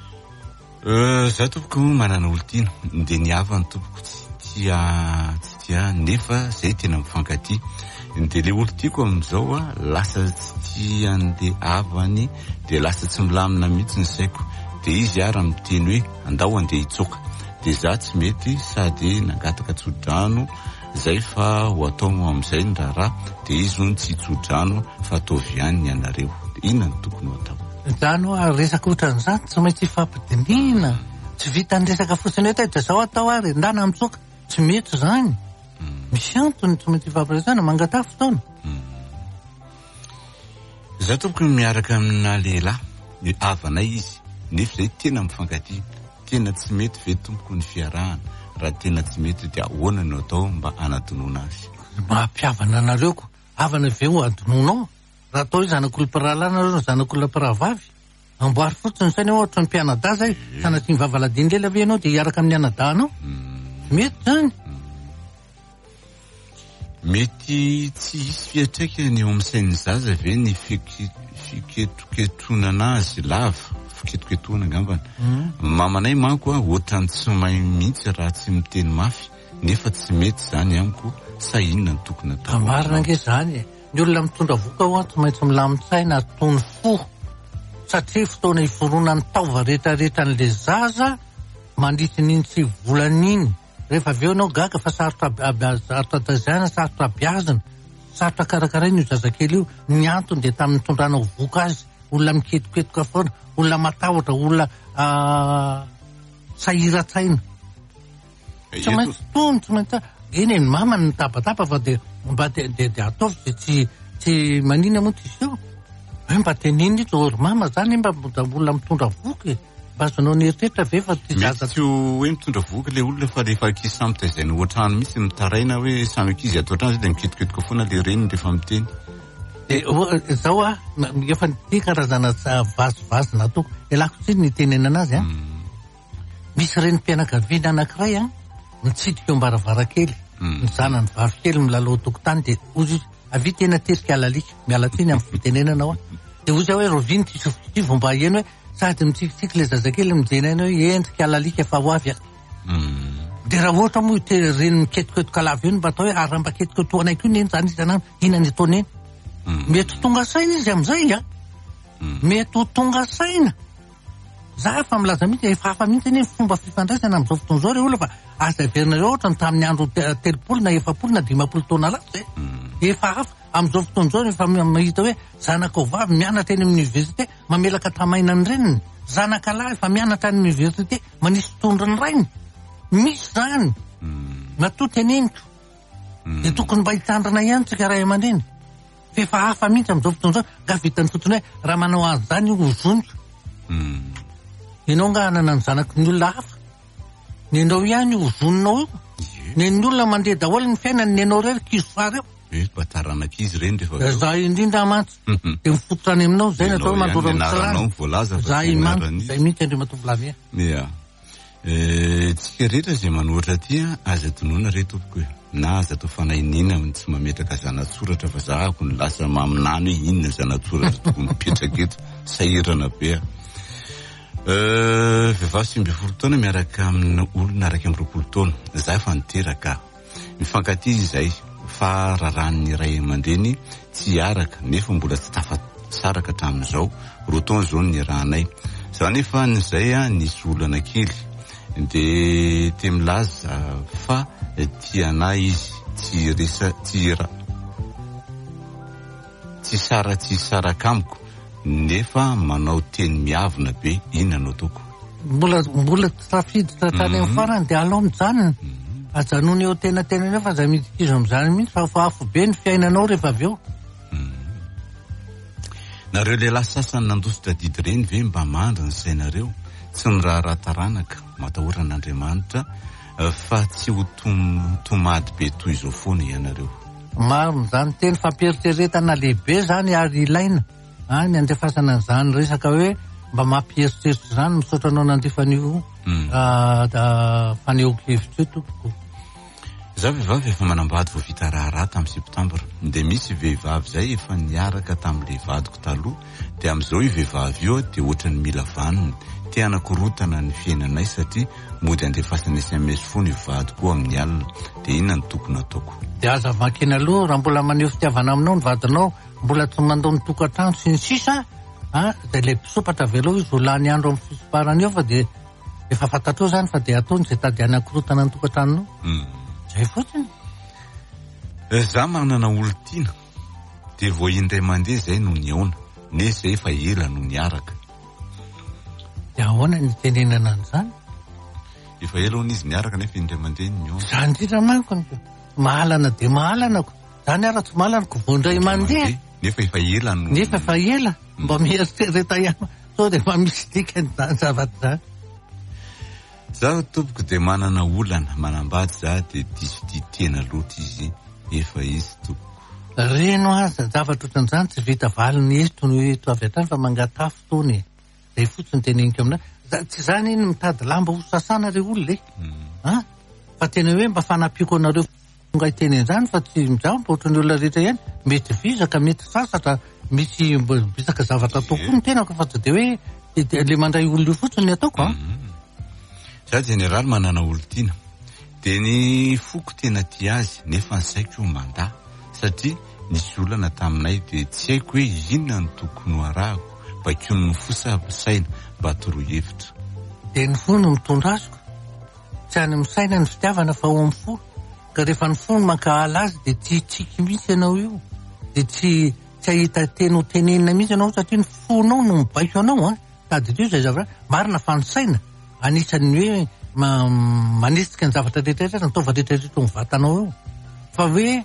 Za tompoko manana olontiana dia niavany tompoko tsy tia tsy dia nefa zay tena mifankatia. De le olo tiako amin'izao a lasa tsy andeha avany de lasa tsy milamina mihitsy ny saiko. De izy ara miteny hoe andao andeha hitsoka. De za tsy mety sady nangataka tsodrano zay fa ho atao amin'izay ny raharaha de izy hono tsy tsodrano fa ataovy ihany ianareo. Inona no tokony ho atao? Zany hoa resaka ohatran'izany tsy maintsy ifampidiniana. Tsy vita ny resaka fotsiny hoe taitra zao atao ary ndana mitsoka. Tsy mety zany. Misy antony tsy maintsy ifampiresahana mangatafo fotoana. Za tokony miaraka amina lehilahy ny havanay izy nefa zay tena mifankatia. Tena tsy mety ve tompoko ny fiarahana raha tena tsy mety dia ahoana no atao mba anadinoana azy? Mampiavana anareo ko havana ve ho adinonao? Raha atao hoe zanak'olom-pirahalahy na zanak'olona-piravavy amboary fotsiny sainy ohatra ny mpianadahy zay sanatria mivavaladiny lela ve ianao dia hiaraka amin'ny anadahinao? Mety zany. Mety tsy hisy fiatraika ny eo amin'ny sain'ny zaza ve ny fiketoketona azy lava fiketoketona angambana. Mamanay manko a ohatrany tsy mahay mihitsy raha tsy miteny mafy nefa tsy mety zany amiko sa inona ny tokony atao? Marina ange zany. Ny olona mitondra voka ho tsy maintsy milamin-tsaina atony fo satria fotoana iforoana ny taova rehetrarehetra n'le zaza mandritra n'iny tsy volan'iny. Rehefa avy eo anao gaga fa sarotra sarotra taizana, sarotra biazina, sarotra karakaraina io zazakely io. Ny antony dia tamin'ny tondranao voka azy, olona miketoketoka foana, olona matahotra, olona sahiran-tsaina. Tsy maintsy tony, tsy maintsy eny ny mamany ny tabataba fa dia mba dia ataovy dia tsy tsy manina moa ty izy io. Hoe mba teniny ito ory mama zany mba olona mitondra voky. Bazonao nieritreritra ve fa ty zaza tsy hoe mitondra voky le olona fa rehefa ankizy samy taizana ohatrano misy mitaraina hoe samy ankizy ato ohatrano zay dia miketoketoka foana le reniny rehefa miteny. Zao a efa ty karazana vazivazy natoko ialako tsy ny tenena anazy a. Misy renim-pianakaviana anankiray a mitsidika eo am-baravarakely. Ny zanany vavikely milalao tokotany dia ozy avy tena terika alalika miala teny amin'ny fitenenana ao. Dia ozy hoe roviny ty sofikivo mba eno hoe sady mitsikitsiky le zazakely mijenaina hoe endrika alalika efa ho avy a. Dia raha ohatra moa te reny miketoketoka lava io mba atao hoe ary mba ketoketoanay koa neny zany izy anany inany ataony eny. Mety ho tonga saina izy amin'izay a. Mety ho tonga saina. Za efa milaza mihitsy efa hafa mihitsy ny fomba fifandraisana amin'izao fotoana izao rehefa olona fa aza averinareo ohatra ny tamin'ny andro telopolo na efapolo na dimapolo taona lasa efa hafa amin'izao fotoana izao rehefa mahita hoe zanaka vavy mianatra eny amin'ny université mamelaka tamaina ny reniny, zanaka lahy efa mianatra any amin'ny université manisy tondra ny rainy. Misy zany matoa teneniko dia tokony mba hitandrina ihany tsika ray aman-dreny. Efa hafa mihitsy amin'izao fotoana izao nga vitany fotsiny hoe raha manao an'izany io hozoniko. Ianao nga hanana ny zanaka ny olona hafa, ny anao ihany hozononao io. Ny ny olona mandeha daholo ny fiainany ny anao rery kisosary eo. Bataranak'izy reny rehefa za indrindra mantsy dia mifototra any aminao zay natao mandoro amin'ny za imantsy zay mihitsy andre matovolany ia. Tsika rehetra zay manohitra aty aza tonoana re tompoko hoe na aza atao fanahinina tsy mametraka zanatsoratra fa zahako ny lasa maminany hoe inona zanatsoratra tokony mipetraka eto sahirana be. Vehivavy sivy ambin'ny folo taona miaraka amin'ny olona araka amin'ny roapolo taona za efa niteraka mifankatia izay fa raran'ny ray aman-dreny tsy araka nefa mbola tsy tafasaraka hatramin'izao roa taona zao ny rahanay zany efa nyzay a nisy olana kely dia te milaza fa tianay izy tsy resa tsy ra tsy sara tsy saraka amiko nefa manao teny miavina be inona no ataoko? Mbola mbola trafidy tratany amin'ny farany dia alao mijanona. Ajanony eo tena tena nefa za midikizo amin'izany mihitsy fa fa afo be ny fiainanao rehefa avy eo. Nareo lehilahy sasany nandositra didy ireny ve mba mandra ny sainareo tsy ny raharaha taranaka matahoran'Andriamanitra fa tsy ho tomady be toy izao foana ianareo? Maro zany teny fampieriseretana lehibe zany ary ilaina ny andefasana an'izany resaka hoe mba mampieritreritra zany misaotra anao nandefan'io fanehoan-kevitra io tompoko. Za vehivavy efa manambady vao vita raharaha tamin'ny septambra dia misy vehivavy zay efa niaraka tamin'ilay vadiko taloha dia amin'izao io vehivavy io dia ohatrany mila vaniny te anakorotana ny fiainanay satria mody andefasana S M S fony vady koa amin'ny alina dia inona ny tokony ataoko. Dia aza vakina aloha raha mbola maneho fitiavana aminao ny vadinao, mbola tsy mandao ny tokantrano sy ny sisa, ah, dia ilay mpisopatra veloha izy ho lany andro amin'ny fisoparana eo fa dia efa fantatrao zany fa dia ataony izay tady anakorotana ny tokantranonao. Zay fotsiny. Za manana olon-tiana dia vao indray mandeha zay no niaona, ne zay efa ela no niaraka. Dia ahoana ny tenenana an'izany? Efa ela hono izy niaraka nefa indray mandeha niaona. Zany indrindra manko ny mahalana dia mahalanako. Zany ara tsy mahalanako vao indray mandeha. Nefa efa ela no. Nefa efa ela. Mba mieritrereta ihany. Sao dia mba misy dikany zany zavatra zany. Za tompoko dia manana olana manambady za dia diso tena loatra izy efa izy tompoko. Reno aza zavatra ohatran'izany tsy vita valiny izy toy ny hoe to avy hatrany fa mangatafo tony. Zay fotsiny teneniko aminay. Tsy zany iny mitady lamba ho sasana re olona e. Ah? Fa tena hoe mba fanampiako anareo fonga iteny an'izany fa tsy mijambo ohatran'ny olona rehetra ihany. Mety vizaka, mety sasatra, misy bisaka zavatra ataoko ny tenako fa tsy dia hoe le mandray olona io fotsiny ny ataoko ah. Za generaly manana olon-tiana dia ny foko tena tia azy nefa ny saiko mandà satria nisy olana taminay dia tsy haiko hoe inona ny tokony ho arahako bakeo ny fosasaina mba toroy hevitra. Dia ny fo no mitondra azoko. Tsy any amin'ny saina ny fitiavana fa ao amin'ny fo. Ka rehefa ny fo no mankahala azy dia tsy tsiky mihitsy ianao io. Dia tsy tsy ahita teny ho tenenina mihitsy ianao satria ny fonao no mibaiko anao ah. Tady io zay zavatra marina fa ny saina anisan'ny hoe manisika ny zavatra rehetrarehetra nataova rehetrarehetra ny vatanao eo. Fa hoe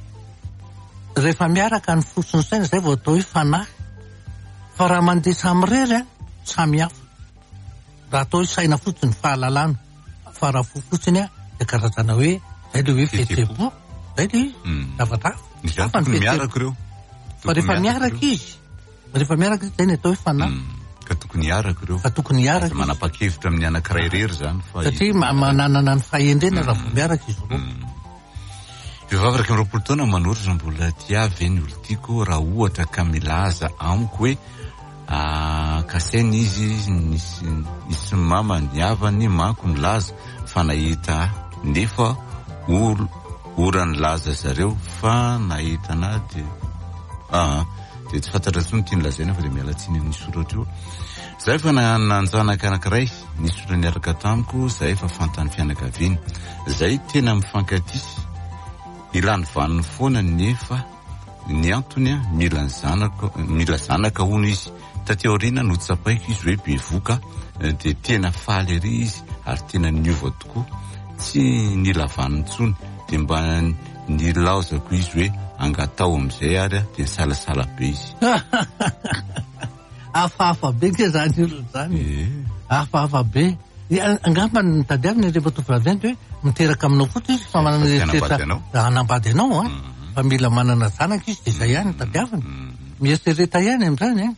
rehefa miaraka ny fo sy ny saina zay vao atao hoe fanahy. Fa raha mandeha samy rery samy hafa. Raha atao hoe saina fotsiny fahalalana. Fa raha fo fotsiny dia karazana hoe zay le hoe fihetseham-po. Zay le zavatra hafa. Miaraka ireo. Fa rehefa miaraka izy, rehefa miaraka izy zay ny atao hoe fanahy. Ka tokony hiaraka ireo. Ka tokony hiaraka. Manapa-kevitra amin'ny anankiray irery zany. Satria mananana ny fahendrena raha vao miaraka izy roa. Vehivavy iraika amby roapolo taona manoratra mbola tiavy ny olon-tiako raha ohatra ka milaza amiko hoe kasainy izy nisy mama niavany manko nilaza fa nahita nefa ora nilaza zareo fa nahita na dia ah dia tsy fantatra tsony tia nilazaina fa dia mialatsiny ny soratra io. Za efa nanjanaka anankiray nisy ora niaraka tamiko za efa fantany fianakaviana zay tena mifankatisy ilany vaniny foana nefa ny antony mila zanaka mila zanaka hono izy taty aoriana no tsapaiko izy hoe bevoka dia tena faly ery izy ary tena niova tokoa tsy nila vaniny tsony dia mba nilaozako izy hoe angatao amin'izay ary dia salasala be izy. Hafahafa be ke zany olo zany. Hafahafa be. Angamba ny tadiavina rehefa tovolaventy hoe miteraka aminao fotsiny izy fa manana eritreretra hanambady anao ah. Fa mila manana zanaka izy dia izay ihany tadiavina. Mieritreretra ihany amin'izany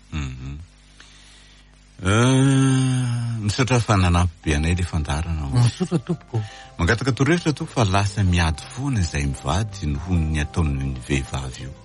misaotra fa nanampy be anay le fandarana. Misaotra tompoko. Mangataka torohevitra tompoko fa lasa miady foana izay mivady noho ny ataon'ny vehivavy io.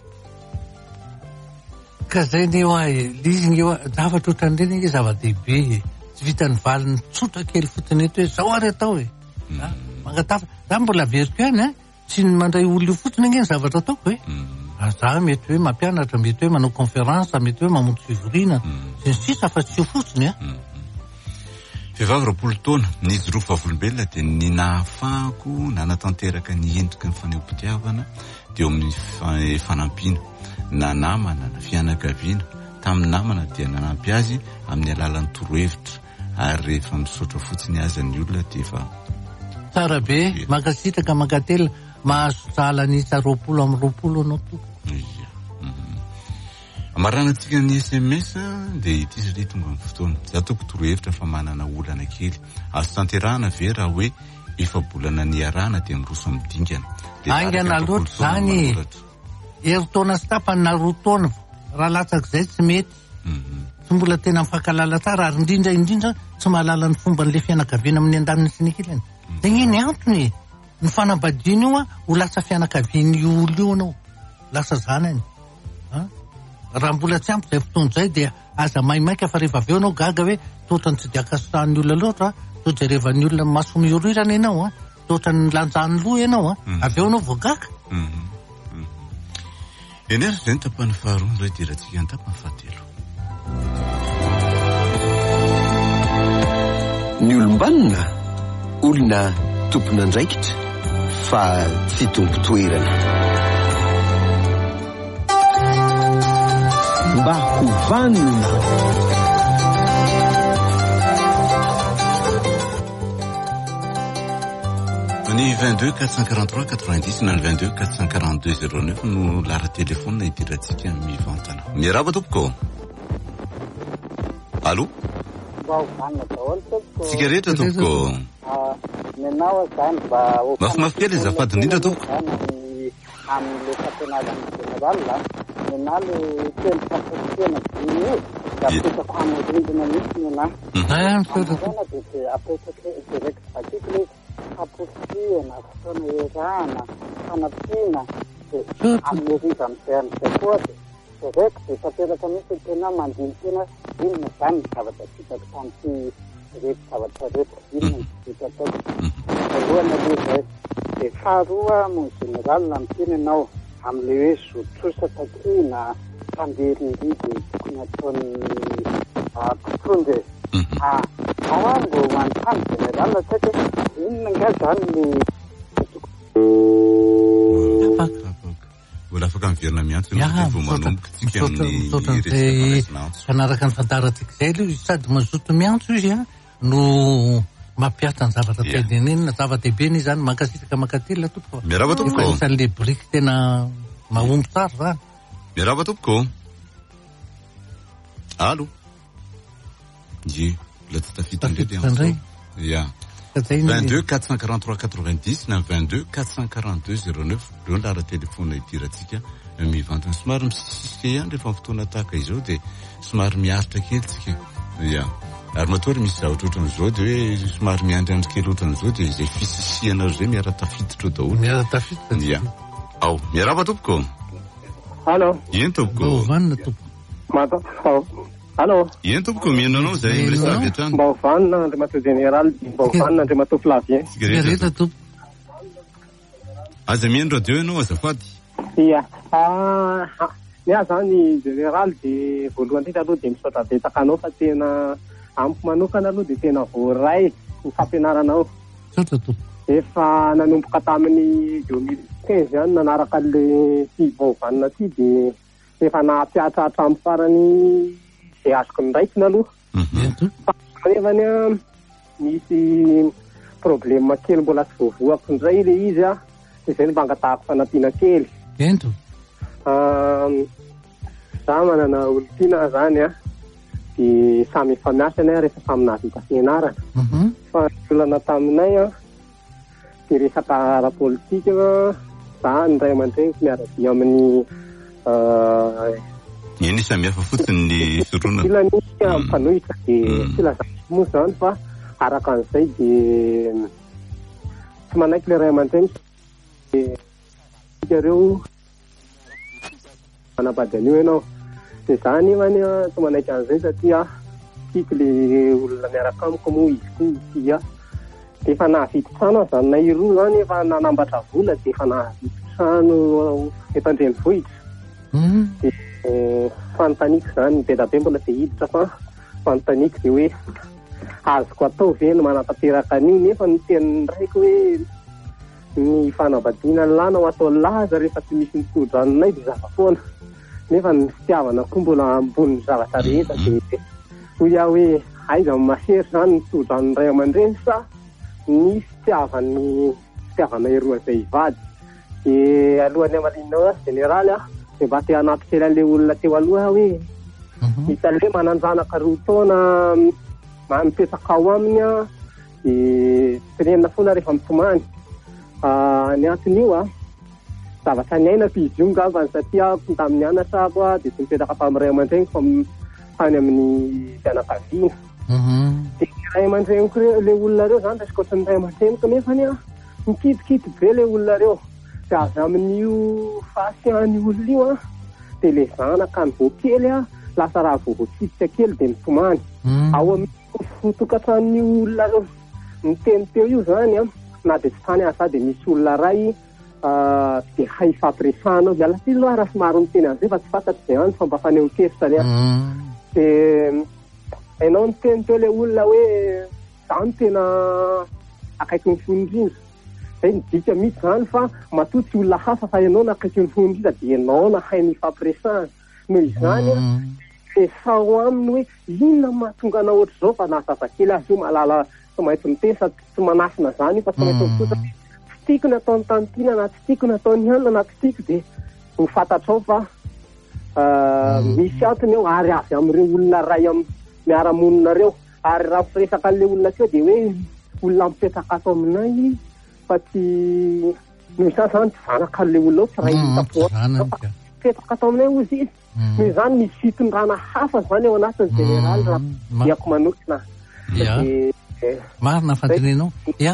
Ka zay ny eo ahy liziny eo zavatra ohatran'ireny izy zava-dehibe tsy vitan'ny valiny tsotra kely fotsiny eto hoe zao ary atao e. Mangatafa za mbola veriko ihany tsy mandray olona io fotsiny iny zavatra ataoko e. Za mety hoe mampianatra, mety hoe manao conférence, mety hoe mamonjy fivoriana sy ny sisa fa tsy io fotsiny a. Vehivavy roapolo taona nijoroa vavolombelona dia ny nahafahako nanatanteraka ny endriky ny faneho-pitiavana dia eo amin'ny fanampiana na namana na fianakaviana. Tamin'ny namana dia nanampy azy amin'ny alalan'ny torohevitra ary rehefa misaotra fotsiny aza ny olona dia efa tsara be mankasitraka mankatelina mahazo sahalan'isa roapolo amin'ny roapolo anao toko. Amaranantsika ny S M S dia ity satria tonga amin'ny fotoana za toko torohevitra fa manana olana kely azo tanterahana ve raha hoe efa bolana niarahana dia miroso amin'ny dingana. Aingana loatra zany heritaona sy tapany na roa taona raha latsaka izay tsy mety. Tsy mbola tena mifankalala tsara ary indrindra indrindra tsy mahalala ny fomba n'ilay fianakaviana amin'ny andaniny sy ny kilany. Dia ny antony ny fanambadiana io ho lasa fianakavian'ny olo io anao lasa zanany. raha mbola tsy ampy zay fotoana zay dia aza maimaika fa rehefa avy eo anao gaga hoe totrany tsy dia akasahan'ny olona loatra to jerevan'ny olona maso miorirana ianao a totrany lanjany loha ianao a avy eo anao vao gaga. Eny ary zay ny tapany faharoa ray diratsika ny tapany fahatelo. Ny olombanona olona tompona andraikitra fa tsy tompo toerana. Mba hovanona ny vingt-deux quatre cent quarante-trois quatre-vingt-dix na ny vingt-deux quatre cent quarante-deux zéro neuf no lara telefôna idirantsika mivantana. Miarahaba tompoko. Allo? Tsika rehetra tompoko. Menao zany mba mafimafy kely azafady indrindra tompoko. Amin'ny fampianarana generala menaly telo fampianarana dimy da apetaka amin'ny rindrina misy menahy. Amazana dia apetaka direct bakikile faposiana, fotoana erana, fanampiana dia amin'ny rindra amin'izay amin'izay koa dia direct dia fampianarana misy tena mandiny tena inona zany zavatra fitako tamin'ity rehetra zavatra rehetra inona vita ataoko. Voalohany aloha zay. Dia faharoa mon général amin'ny ianao amin'ilay hoe zotrosa takiana fanderin-didy tokony ataony mpitondry. Ao aho mbo manontany général satria inona nga zany ny mbola afaka miverina miantso ianao vao manomboka tsika amin'ny resaka fanaraka ny fantarantsika izay aloha sady mazoto miantso izy a no mampiasa ny zavatra tenenena zava-dehibe ny zany mankasitraka mankatelina tompoko. Miarahaba tompoko. Efa isan'le briky tena mahomby tsara zany. Miarahaba tompoko. Allo? Ye, mbola tsy tafita indray. Ya. vingt-deux quatre cent quarante-trois quatre-vingt-dix na vingt-deux quatre cent quarante-deux zéro neuf leo lara telefôna idirantsika mivantana. Somary misisika ihany rehefa fotoana tahaka izao dia somary miaritra kely tsika. Ya. Ary matory misy zavatra ohatran'izao dia hoe somary miandriandry kely ohatran'izao dia izay fisisiana zay miara-tafiditra daholo. Miara-tafiditra. Ya. Ao, miarahaba tompoko. Allo. Ien tompoko. Vanina tompoko. Mato. Allo. Ien tompoko mihaino anao zay resavy hatrany. Mba vanina Andriamato général, mba vanina Andriamato Flavien. Rehetra tompoko. Aza mihaino radio ianao azafady. Ia. Ny ahy zany général dia voalohany indrindra aloha dia misaotra betaka anao fa tena amiko manokana aloha dia tena voaray ny fampianaranao. Saotra tompoko. Efa nanomboka tamin'ny deux mille quinze zany nanaraka an'ilay ty vaovanina ty dia efa nahapiatra hatramin'ny farany izay azoko niraikina aloha. Nefany misy problème kely mbola tsy voavoako indray ilay izy a dia izay no mba angatahako fanampiana kely. Ento. Za manana olon-tiana zany a dia samy efa miasa nay rehefa samy nahavita fianarana. Fa olana taminay a dia resaka ara-politika za ny ray aman-dreniko miara-dia amin'ny iny samihafa fotsiny ny soroana. Ilany mpanohitra dia tsy lazako moa zany fa araka an'izay dia tsy manaiky ilay ray aman-dreniko dia ireo manabady an'io ianao dia zany ivany tsy manaiky an'izay satria tiako ilay olona miaraka amiko moa izy koa tia dia efa nahavity trano aho zany nay roa zany efa nanambatra vola dia efa nahavity trano eto an-drenivohitra. Dia fanontaniako zany be da be mbola dia hiditra fa fanontaniako dia hoe azoko atao ve no manatanteraka an'io nefa ny teniny raiko hoe ny fanambadiana lana ho atao laza rehefa tsy misy nitodranonay dia zava-foana nefa ny fitiavana koa mbola ambony zavatra rehetra dia hoy aho hoe aiza mahery zany nitodran'ny ray aman-dreny sa ny fitiavany fitiavana eroa izay hivady. Dia alohan'ny amalinao général a dia mba te hanampy kely an'ilay olona teo aloha hoe hitan'ilay mananjanaka roa taona mipetraka ao aminy a dia tenenina foana rehefa mitomany. Ny anton'io a zavatra ny aina izy io ngavany satria tamin'ny anatra ako a dia tsy mipetraka tamin'ny ray aman-dreny fa tany amin'ny fianakaviana. Dia ny ray aman-dreniko ilay olona reo zany resika ohatran'ny ray aman-dreniko nefany a mikitikity be ilay olona reo dia avy amin'io fasian'ny olona io a tele zanaka ny voakely a lasa raha vovoakitsika kely dia mitomany ao amin'ny fotokatran'ny olona miteny teo io zany a na dia tsy tany asa dia misy olona ray dia hay fampiresahana ao miala ty loha raha somary miteny an'izay fa tsy fantatro izay any fomba faneho-kevitra dia ianao miteny teo ilay olona hoe zany tena akaiky ny fonindrindra zay midika mihitsy zany fa matoa tsy olona hafa fa ianao na akaiky ny fonindrindra dia ianao na hay ny fampiresahana noho izany a fesao aminy hoe inona mahatonga anao ohatr' izao fa na zazakely azy io mahalala tsy maintsy mitesa tsy manasina zany fa tsy maintsy mitota tsy tiako ny ataony tantiana na tsy tiako ny ataony hanina na tsy tiako dia ho fantatrao fa misy antony eo ary avy amin'ireo olona ray amin'ny miara-monina ary raha firesaka an'ilay olona teo dia hoe olona mipetraka ato aminay fa tsy noho izany zany tsy zanaka an'ilay olona ao tsy ray hitapoa mipetraka ato aminay ozy izy noho izany misy fitondrana hafa zany ao anatin'ny generaly raha diako manokana marina fantenenao ia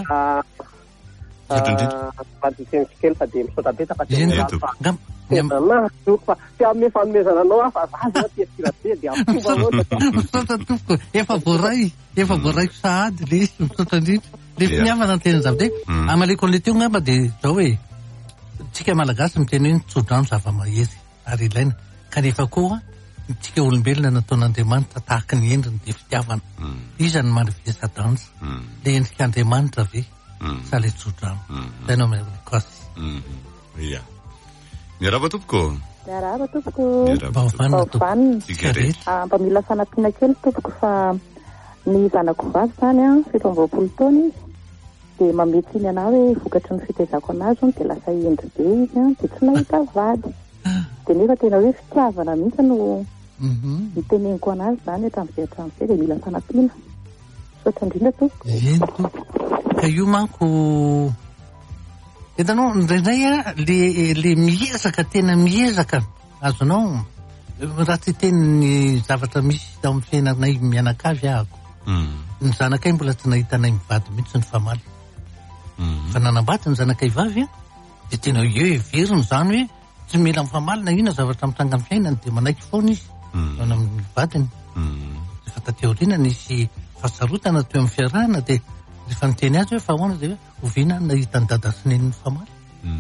faditenisikely fa dia misaotra betaka tnahaoko fa tsy ame fanomezana anao afa aza tiasirabe dia misaotra tompoko efa voaray efa voaraiko sahady le izy misaotra indrindra le finiavana ny tena zavatra amaleko an'le teo ngamba dia zao hoe tsika malagasy miteny hoe tsodrano zava-mahery ary ilaina kanefa koa tsika olombelona nataon'Andriamanitra tahaka ny endriny dia fitiavana izany manifesta-danja le endrik'Andriamanitra ve sa le tsodrano zay nao miarokasy ia miaraba tompoko miaraba tompoko baovanina tompoko mba mila fanampiana kely tompoko fa ny zanako vavy zany a fito amby roapolo taona izy dia mametsy iny ana hoe vokatry ny fitaizako anazy dia lasa endry be izy a dia tsy nahita vady dia nefa tena hoe fitiavana mihitsy no miteneniko anazy zany hatramin'izay hatramin'izay dia mila fanampiana saotra indrindra tompoko eny tompoko ka io manko hitanao indraindray a le le miezaka tena miezaka azonao raha tsy teny ny zavatra misy tao amin'ny fiainanay mianakavy ahako ny zanakay mbola tsy nahitanay mivady mihitsy ny famaly fa nanambady ny zanakay vavy a dia tena hoe veriny zany hoe tsy mila mifamaly na ina zavatra mitanga ny fiainany dia manaiky foana izy ana amin'ny vadiny rehefa tateoriana nisy fasarotana teo amin'ny fiarahana dia rehefa niteny azy hoe fa ahoana dia hoe ovina nahita ny dada sy neny ny famaly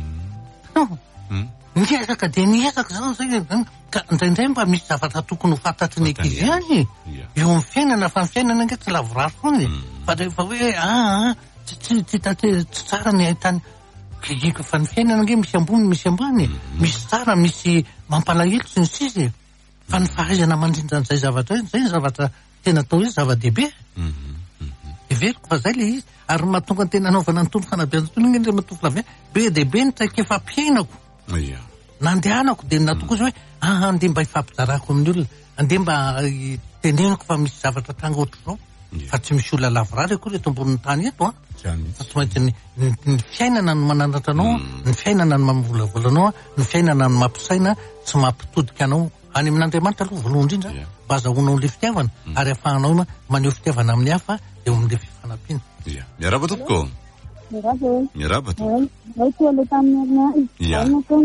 miezaka dia miezaka zany zay ka indraindray mba misy zavatra tokony ho fantatry ny ankizy ihany eo amin'ny fiainana fa ny fiainana nge tsy lavorary foana fa rehefa hoe aa tsy tsara ny ahitany iko fa ny fiainana nge misy ambony misy ambany misy tsara misy mampalahelo sy ny sisy fa ny fahaizana mandrindra n'izay zavatra hoe zay ny zavatra tena atao hoe zava-dehibe everiko fa zay le izy ary mahatonga ny tena anaovana ny tono fanabeazantolo nge mahatofo lavia be dehibe ny traika efa ampiainako nandehanako dia natoko izy hoe ah andeha mba hifampizarako amin'ny olona andeha mba tenenako fa misy zavatra tanga ohatr'izao fa tsy misy olona lavorary akory eto ambonin'ny tany eto a fa tsy maintsy ny fiainana no mananatra anao ny fiainana no mamvolavola anao ny fiainana no mampisaina tsy mampitodika anao any amin'Andriamanitra aloha voalohany indrindra mba azahoanao n'le fitiavana ary afahanao maneho fitiavana amin'ny hafa eo amin'le fifanampiana miaraba tompoko miaraba tompoko le tamin'ny ia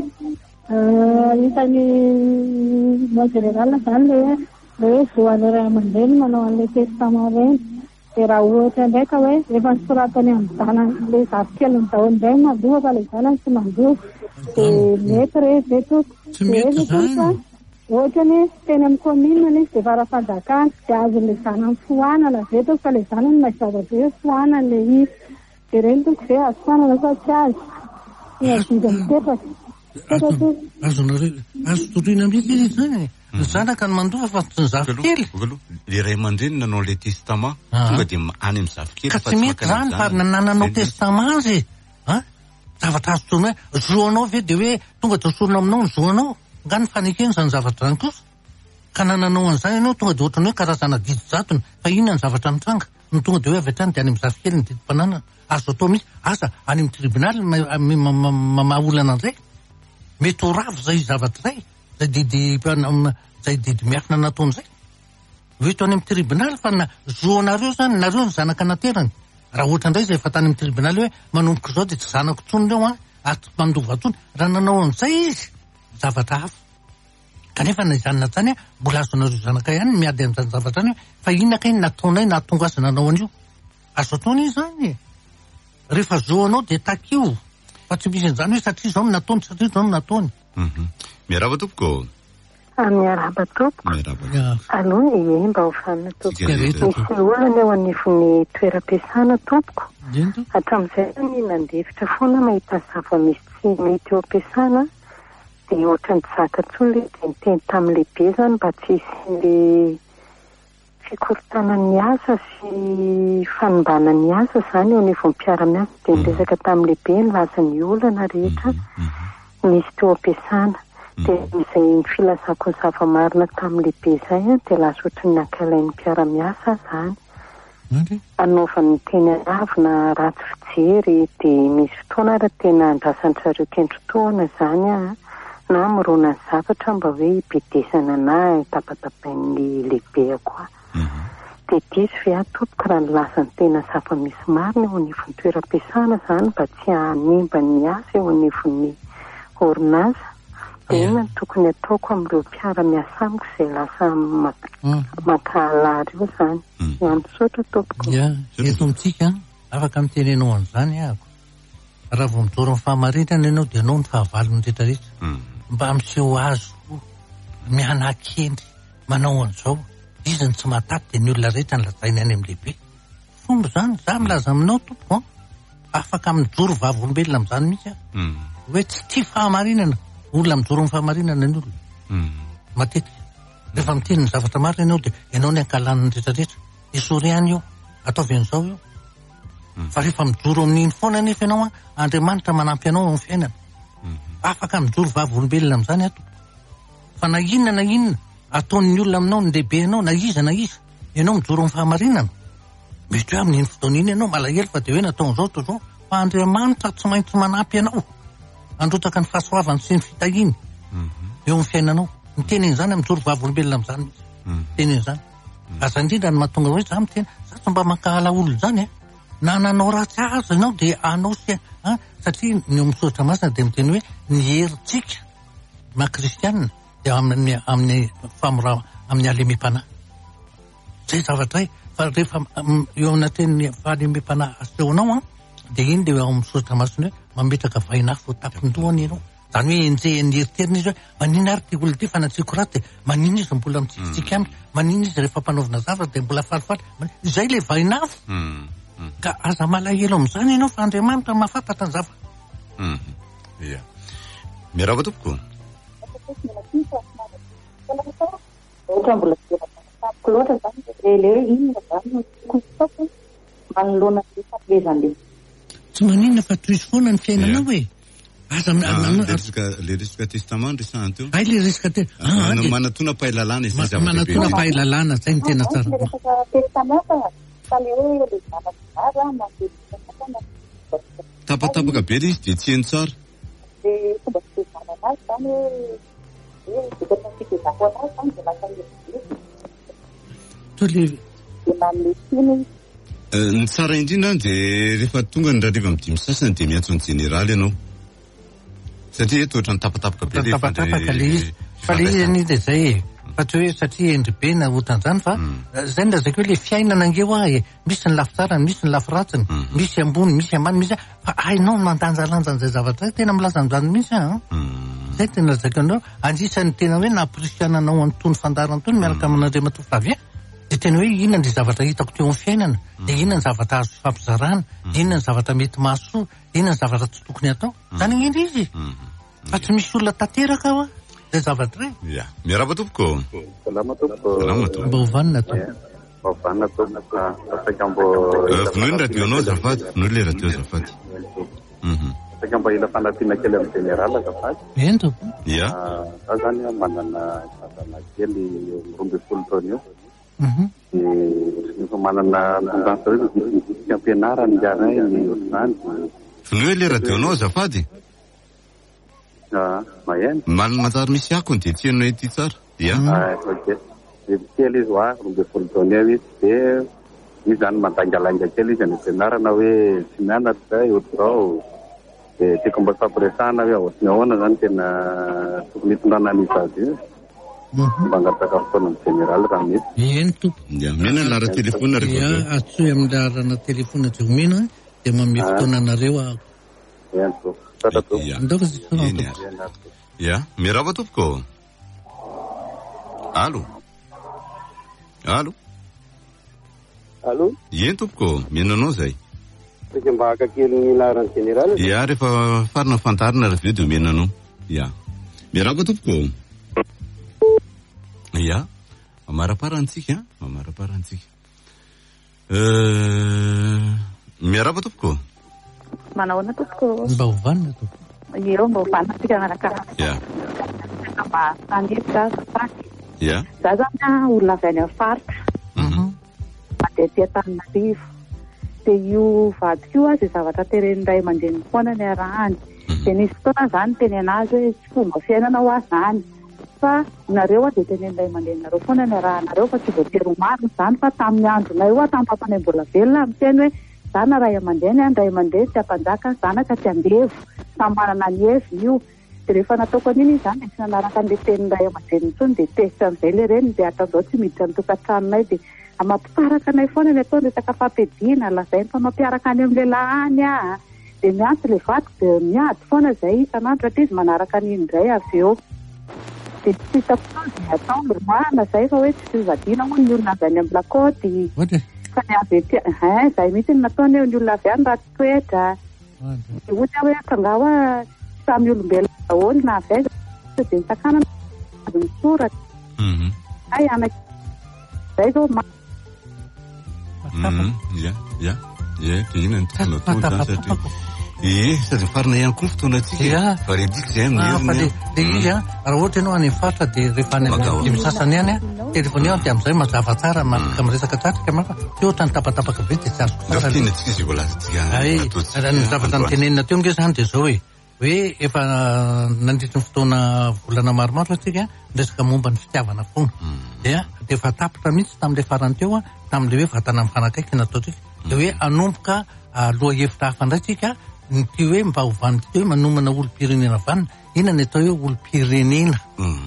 isany moa général zany le le hoe voan'ny ray aman-dreny manao an'le testament reny dia raha ohatra ndraika hoe efa nisoratany amin'ny zanany le zafikely ny daholo indray mandoa fa le zanany tsy mandoa dia mety rehefa eto dia ohatra ny teny amin'ny commune izy dia fara-fanjakana dia azon'le zanany foana laveto fa le zanany mazava-be hoe foana le izy dia reny toko ve azo foanana fa tsy azy iadidy mitetraka azonareo azo torina mihitsy izy zany ny zanaka ny mandoa fa tsy ny zafikely le ray aman-dreny nanao le testament tonga dia any amin'ny zafikely ka tsy mety zany fa nananao testament azy a zavatra azo torina hoe zoanao ve dia hoe tonga dia sorona aminao ny zoanao nga ny fanekeny zany zavatra zany kosa ka nananao an'izany ianao tonga dia ohatrany hoe karazana didy zatony fa inona ny zavatra mitranga ny tonga dia hoe avy hatrany dia any amin'ny zafikely ny didym-pananana azo atao mihitsy asa any amin'ny tribunaly mahaolana an'izay mety ho ravo zay zavatra zay zay didy zay didy miafina nataon'izay veto any amin'ny tribunaly fa na zoanareo zany nareo ny zanaka naterany raha ohatra indray zay efa tany amin'ny tribunaly hoe manomboka izao dia tsy zanako tsony reo a aty mandova tsony raha nanao an'izay izy zavatra hafa kanefa na izanona zany mbola azonareo zanaka ihany miady amin'izany zavatra any fa inona ka iny nataonay na tonga azy nanao an'io azo ataony izy zany rehefa zoanao dia takio fa tsy misy an'izany hoe satria zao no nataony satria zao no nataony. Miarahaba tompoko. Miarahaba tompoko. Aloha e mba ho fanina tompoko. Misy olana eo anivon'ny toeram-piasana tompoko. Hatramin'izay ny nandefitra foana mahita zava-misy tsy mety eo am-piasana dia ohatrany zaka tsony le dia niteny tamin'ny lehibe zany mba tsy hisy fikorontanan'ny asa sy fanombanan'ny asa zany eo anivon'ny mpiara-miasa dia niresaka tamin'ny lehibe nilaza ny olana rehetra nisy teo am-piasana dia izay filazako ny zava-marina tamin'ny lehibe izay dia lasa ohatry ny nankalain'ny mpiara-miasa zany anaovan'ny teny aravina ratsy fijery dia misy fotoana ary tena andrasan'zareo kendron-taona zany na mirona ny zavatra mba hoe hibedesana na tapatapain'ny lehibe koa. Dia diso ve atopoko raha nilazany tena zava-misy marina eo anivon'ny toeram-piasana zany mba tsy hanimba ny asa eo anivon'ny orinasa dia inona no tokony ataoko amin'ireo mpiara-miasa amiko izay lasa makahalary eo zany amin'nysotro tompoko. Eto amintsika afaka mitenenao an'izany ahako raha vao mijoro amin'ny fahamarinana ianao dia anao ny fahavalony rehetrarehetra mba miseho azo miana-kendry manao an'izao izy ny tsy mahataty dia ny olona rehetra nylazaina any amin'ny lehibe fomba zany za milaza aminao tompoko afaka mijoro vavolombelona amin'izany mihitsy hoe tsy tia fahamarinana olona mijoro amin'ny fahamarinana ny olona matetika rehefa miteny ny zavatra marina ianao dia ianao ny ankalanany rehetrarehetra esory ihany io ataovy an'izao io fa rehefa mijoro amin'iny foana nefa ianao Andriamanitra manampy anao amin'ny fiainana afaka mijoro vavolombelona amin'izany ato fa na inona na inona ataon'ny olona aminao ny lehibe anao na iza na iza ianao mijoro amin'ny fahamarinana mety hoe amin'iny fotoana iny ianao malahelo fa dia hoe natao an'izao to zao fa Andriamanitra tsy maintsy manampy anao androtaka ny fahasoavany sy ny fitahiny eo amin'ny fiainanao miteny an'izany mijoro vavolombelona amin'izany miteny an'izany aza indrindra ny mahatonga hoe za miteny za tsy mba mankahala olona zany e na nanao ratsy azy ianao dia anao sy satria ny amin'ny soratra masina dia miteny hoe ny herintsika ma-kristianina dia amin'ny amin'ny famora amin'ny alemem-panahy zay zavatra e fa rehefa eo anatin'ny fahalemem-panahy asehonao dia iny dia eo amin'ny soratra masina hoe mametraka vainafy vo tapin-dohany ianao zany hoe enjehan'ny heriterina izy hoe manina ary ty olona ty fa natsiko ratsy dia manina izy mbola mitsitsika aminy manina izy rehefa mpanaovina zavatra dia mbola falifaly izay le vainafy ka aza malahelo amin'izany ianao fa Andriamanitra mahafantatra ny zavatra. Ia. Miarahaba tompoko. Ohatra mbola tapiko loatra zany dia le hoe inona zany no tokony manoloana ny fahavezany. Tsy maninona fa toy izy foana ny fiainanao hoe aza le resaka testament resahany teo. Ay le resaka te manatona pahalalana izy zany manatona pahalalana zay ny tena tsara. Tapatapaka be izy dia tsy heno tsara. Ny tsara indrindra dia rehefa tonga ny rariva amin'ny dimy sasany dia miantso ny jeneraly ianao satria eto ohatra ny tapatapaka be tapatapaka le izy fa le izy any dia zay e fa tsy hoe satria endribe na ohatran'izany fa zay ny razako hoe le fiainana angeo ah e misy ny lafy tsarany misy ny lafy ratsiny misy ambony misy ambany misy fa hainao mandanjalanja an'izay zavatra tena milaza amin'izany mihitsy a zay tena razako anao andrisan'ny tena hoe nampirisiananao an'itony fandarana tony miaraka amin'Andriamanitra Flavia dia tena hoe inona ny zavatra hitako teo amin'ny fiainana dia inona ny zavatra azo fampizarana inona ny zavatra mety mahasoa inona ny zavatra tsy tokony atao zany indrindra izy fa tsy misy olona tanteraka ao zay zavatra e. Ia. Miarahaba tompoko. Salama tompoko. Salama tompoko. Mba hovanina to. Mba hovanina tompoko. Afaka mbo vinoy ny radionao azafady vinoy le radio azafady. Afaka mba ila fanampiana kely amin'ny generala azafady. Eny tompoko. Ia. Za zany manana sadana kely roa ambin'ny folo taona eo. Efa manana tondransa hoe ampianarana njara ny otrany. Vinoy le radionao azafady. Maheno. Maliny manjary misy akony dia tsy henonay ity tsara. Ia. Ok. Kely izy hoa roa ambin'ny folo taona eo izy dia izy zany mandangalanga kely izy any ampianarana hoe tsy mianatra otrao dia tiako mba fampiresahana hoe ahoana ahoana zany tena tokony hitondrana an'izy azy io. mba angataka fotoana ny général raha mety. Eny tompo. Ya, mena lara telefona rehefa. Ya, atsoy amin'ny larana telefona tsy omena dia manome fotoana anareo ahako. Eny tompo. Tata tompo. Ndao fa zitra tompo. Ya, mirava tompoko. Alo. Alo. Alo. Yen tompoko, menanao zay. Tsika mba haka kely ny laran'ny général. Ya, rehefa farina fantarina rehefa dia menanao. Ya. Mirava tompoko. Ya. Mamaraparantsika, mamaraparantsika. Euh, miaraba tompoko. Manahoana tompoko? Mba hovanina tompoko. Eo mba hovanina tsika manaraka. Ya. Mba tandritra sapaky. Ya. Za zany olona avy any amin'ny faritra. Mandeha tia Antananarivo. Dia io vadiko io a dia zavatra teren'iray aman-dreny foana ny arahany. Dia nisy fotoana zany teny anazy hoe tsy fomba fiainana ho azy zany. Fa nareo a dia tenen'iray aman-drenareo foana ny arahanareo fa tsy voatery ho marina zany fa tamin'ny andronay io a tamin'ny papanay mbola velona miteny hoe zana ray aman-dreny a, ray aman-dreny tsy ampanjaka, zanaka tsy andevo, samy manana ny heviny io. Dia rehefa nataoko an'iny zany dia tsy nanaraka an'ilay tenin'iray aman-dreny intsony dia tesitra amin'izay ilay reny dia hatrazao tsy miditra ny tokantranonay dia mampiaraka anay foana ny atao resaka fampediana lazainy fa mampiaraka any amin'ny lehilahy a. Dia miantso ilay vadiko dia miady foana izay isan'andro satria izy manaraka an'iny indray avy eo. Dia tsy hitako atao miromana izay fa hoe tsy fivadiana moa ny olona avy any amin'ny lakaoty. Fa ny avy ety hein izay mihitsy ny nataony ny olona avy any ratsy toetra. Dia ohatra hoe akangao a samy olombelona daholo na avy aiza dia nisakanana azy misoratra. Ay anak izay zao ma. Ya, ya, ya, dia ina ny tokony atao satria eh sady farina ihany koa fotoanatsika faredika izay amin'ny dia izy a raha ohatra ianao any faritra dia rehefa any dimy sasany ihany a telefony ao dia amin'izay mazava tsara manaka amin'ny resaka tratrika mafa dia ohatra ny tapatapaka be dia tsy azoko tsara tenantsika izy voalazatsika ay ny zavatra nytenenina teo nge zany dia zao hoe hoe efa nandritry ny fotoana volana maromaro atsika resaka momba ny fitiavana foana dia dia efa tapitra mihitsy tamin'ilay farany teo a tamin'ilay hoe vatana mifanakaiky nataotsika dia hoe anomboka aloha hevitra hafa indraitsika ny ty hoe mba hovaniny ty hoe manomana olo-pirenena vanina ina ny atao hoe olo-pirenena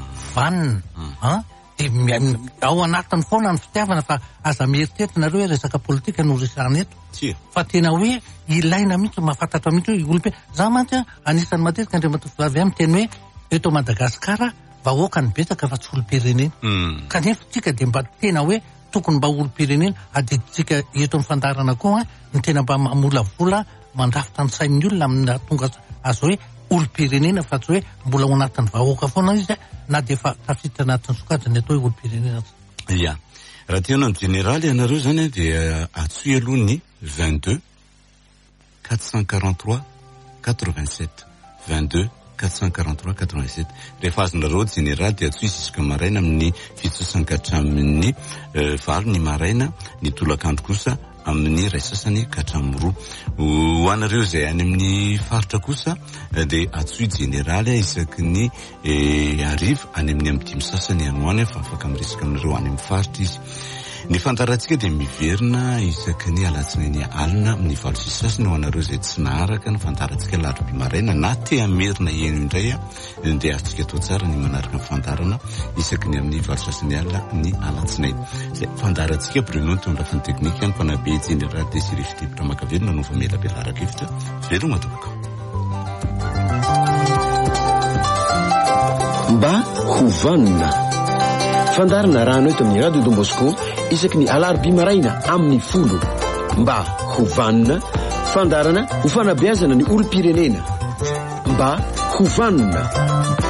vanina dia ao anatiny foana ny fitiavana fa aza mieritretinareo hoe resaka politika no resahana eto fa tena hoe ilaina mihitsy mahafantatra mihitsy hoe olo za mantsy a anisan'ny matetika andriamatovolavy amin'ny teny hoe eto Madagasikara vahoaka ny betsaka fa tsy olo-pirenena kanefa tsika dia mba tena hoe tokony mba olo-pirenena adiditsika eto amin'ny fandarana koa ny tena mba mamolavola mandrafitra ny sain'ny olona amin'ny tonga azo hoe olo-pirenena fa tsy hoe mbola ao anatin'ny vahoaka foana izy na dia efa tafiditra anatin'ny sokajiny atao hoe olo-pirenena. Ya, raha tiana ny généraly ianareo zany dia atsoy aloha ny vingt-deux quatre cent quarante-trois quatre-vingt-sept vingt-deux quatre cent quarante-trois quatre-vingt-sept rehefa azonareo général dia atsoy isaka maraina amin'ny fito sasany hatramin'ny valo ny maraina ny tolakandro kosa amin'ny ray sasany hatramin'ny roa. Ho anareo izay any amin'ny faritra kosa dia atsoy généraly isaky ny arivo any amin'ny amin'ny dimy sasany anoany fa afaka miresaka aminareo any amin'ny faritra izy. Ny fantarantsika dia miverina isaky ny alatsinainy alina amin'ny valo sy sasany ho anareo izay tsy naharaka ny fantarantsika larobia maraina na te amerina eny indray a dia azontsika atao tsara ny manaraka ny fantarana isaky ny amin'ny valo sasany alina ny alatsinainy. Izay fantarantsika Bruno tondrafan'ny teknika ny mpanabe général Désiré Philippe Ramakavelona no famelabelaraka efitra veloma tompoko. Mba hovanina fandarina rano eto amin'ny radio Don Bosco isaky ny alarobia maraina amin'ny folo. Mba hovanina fandarana ho fanabeazana ny olo-pirenena. Mba hovanina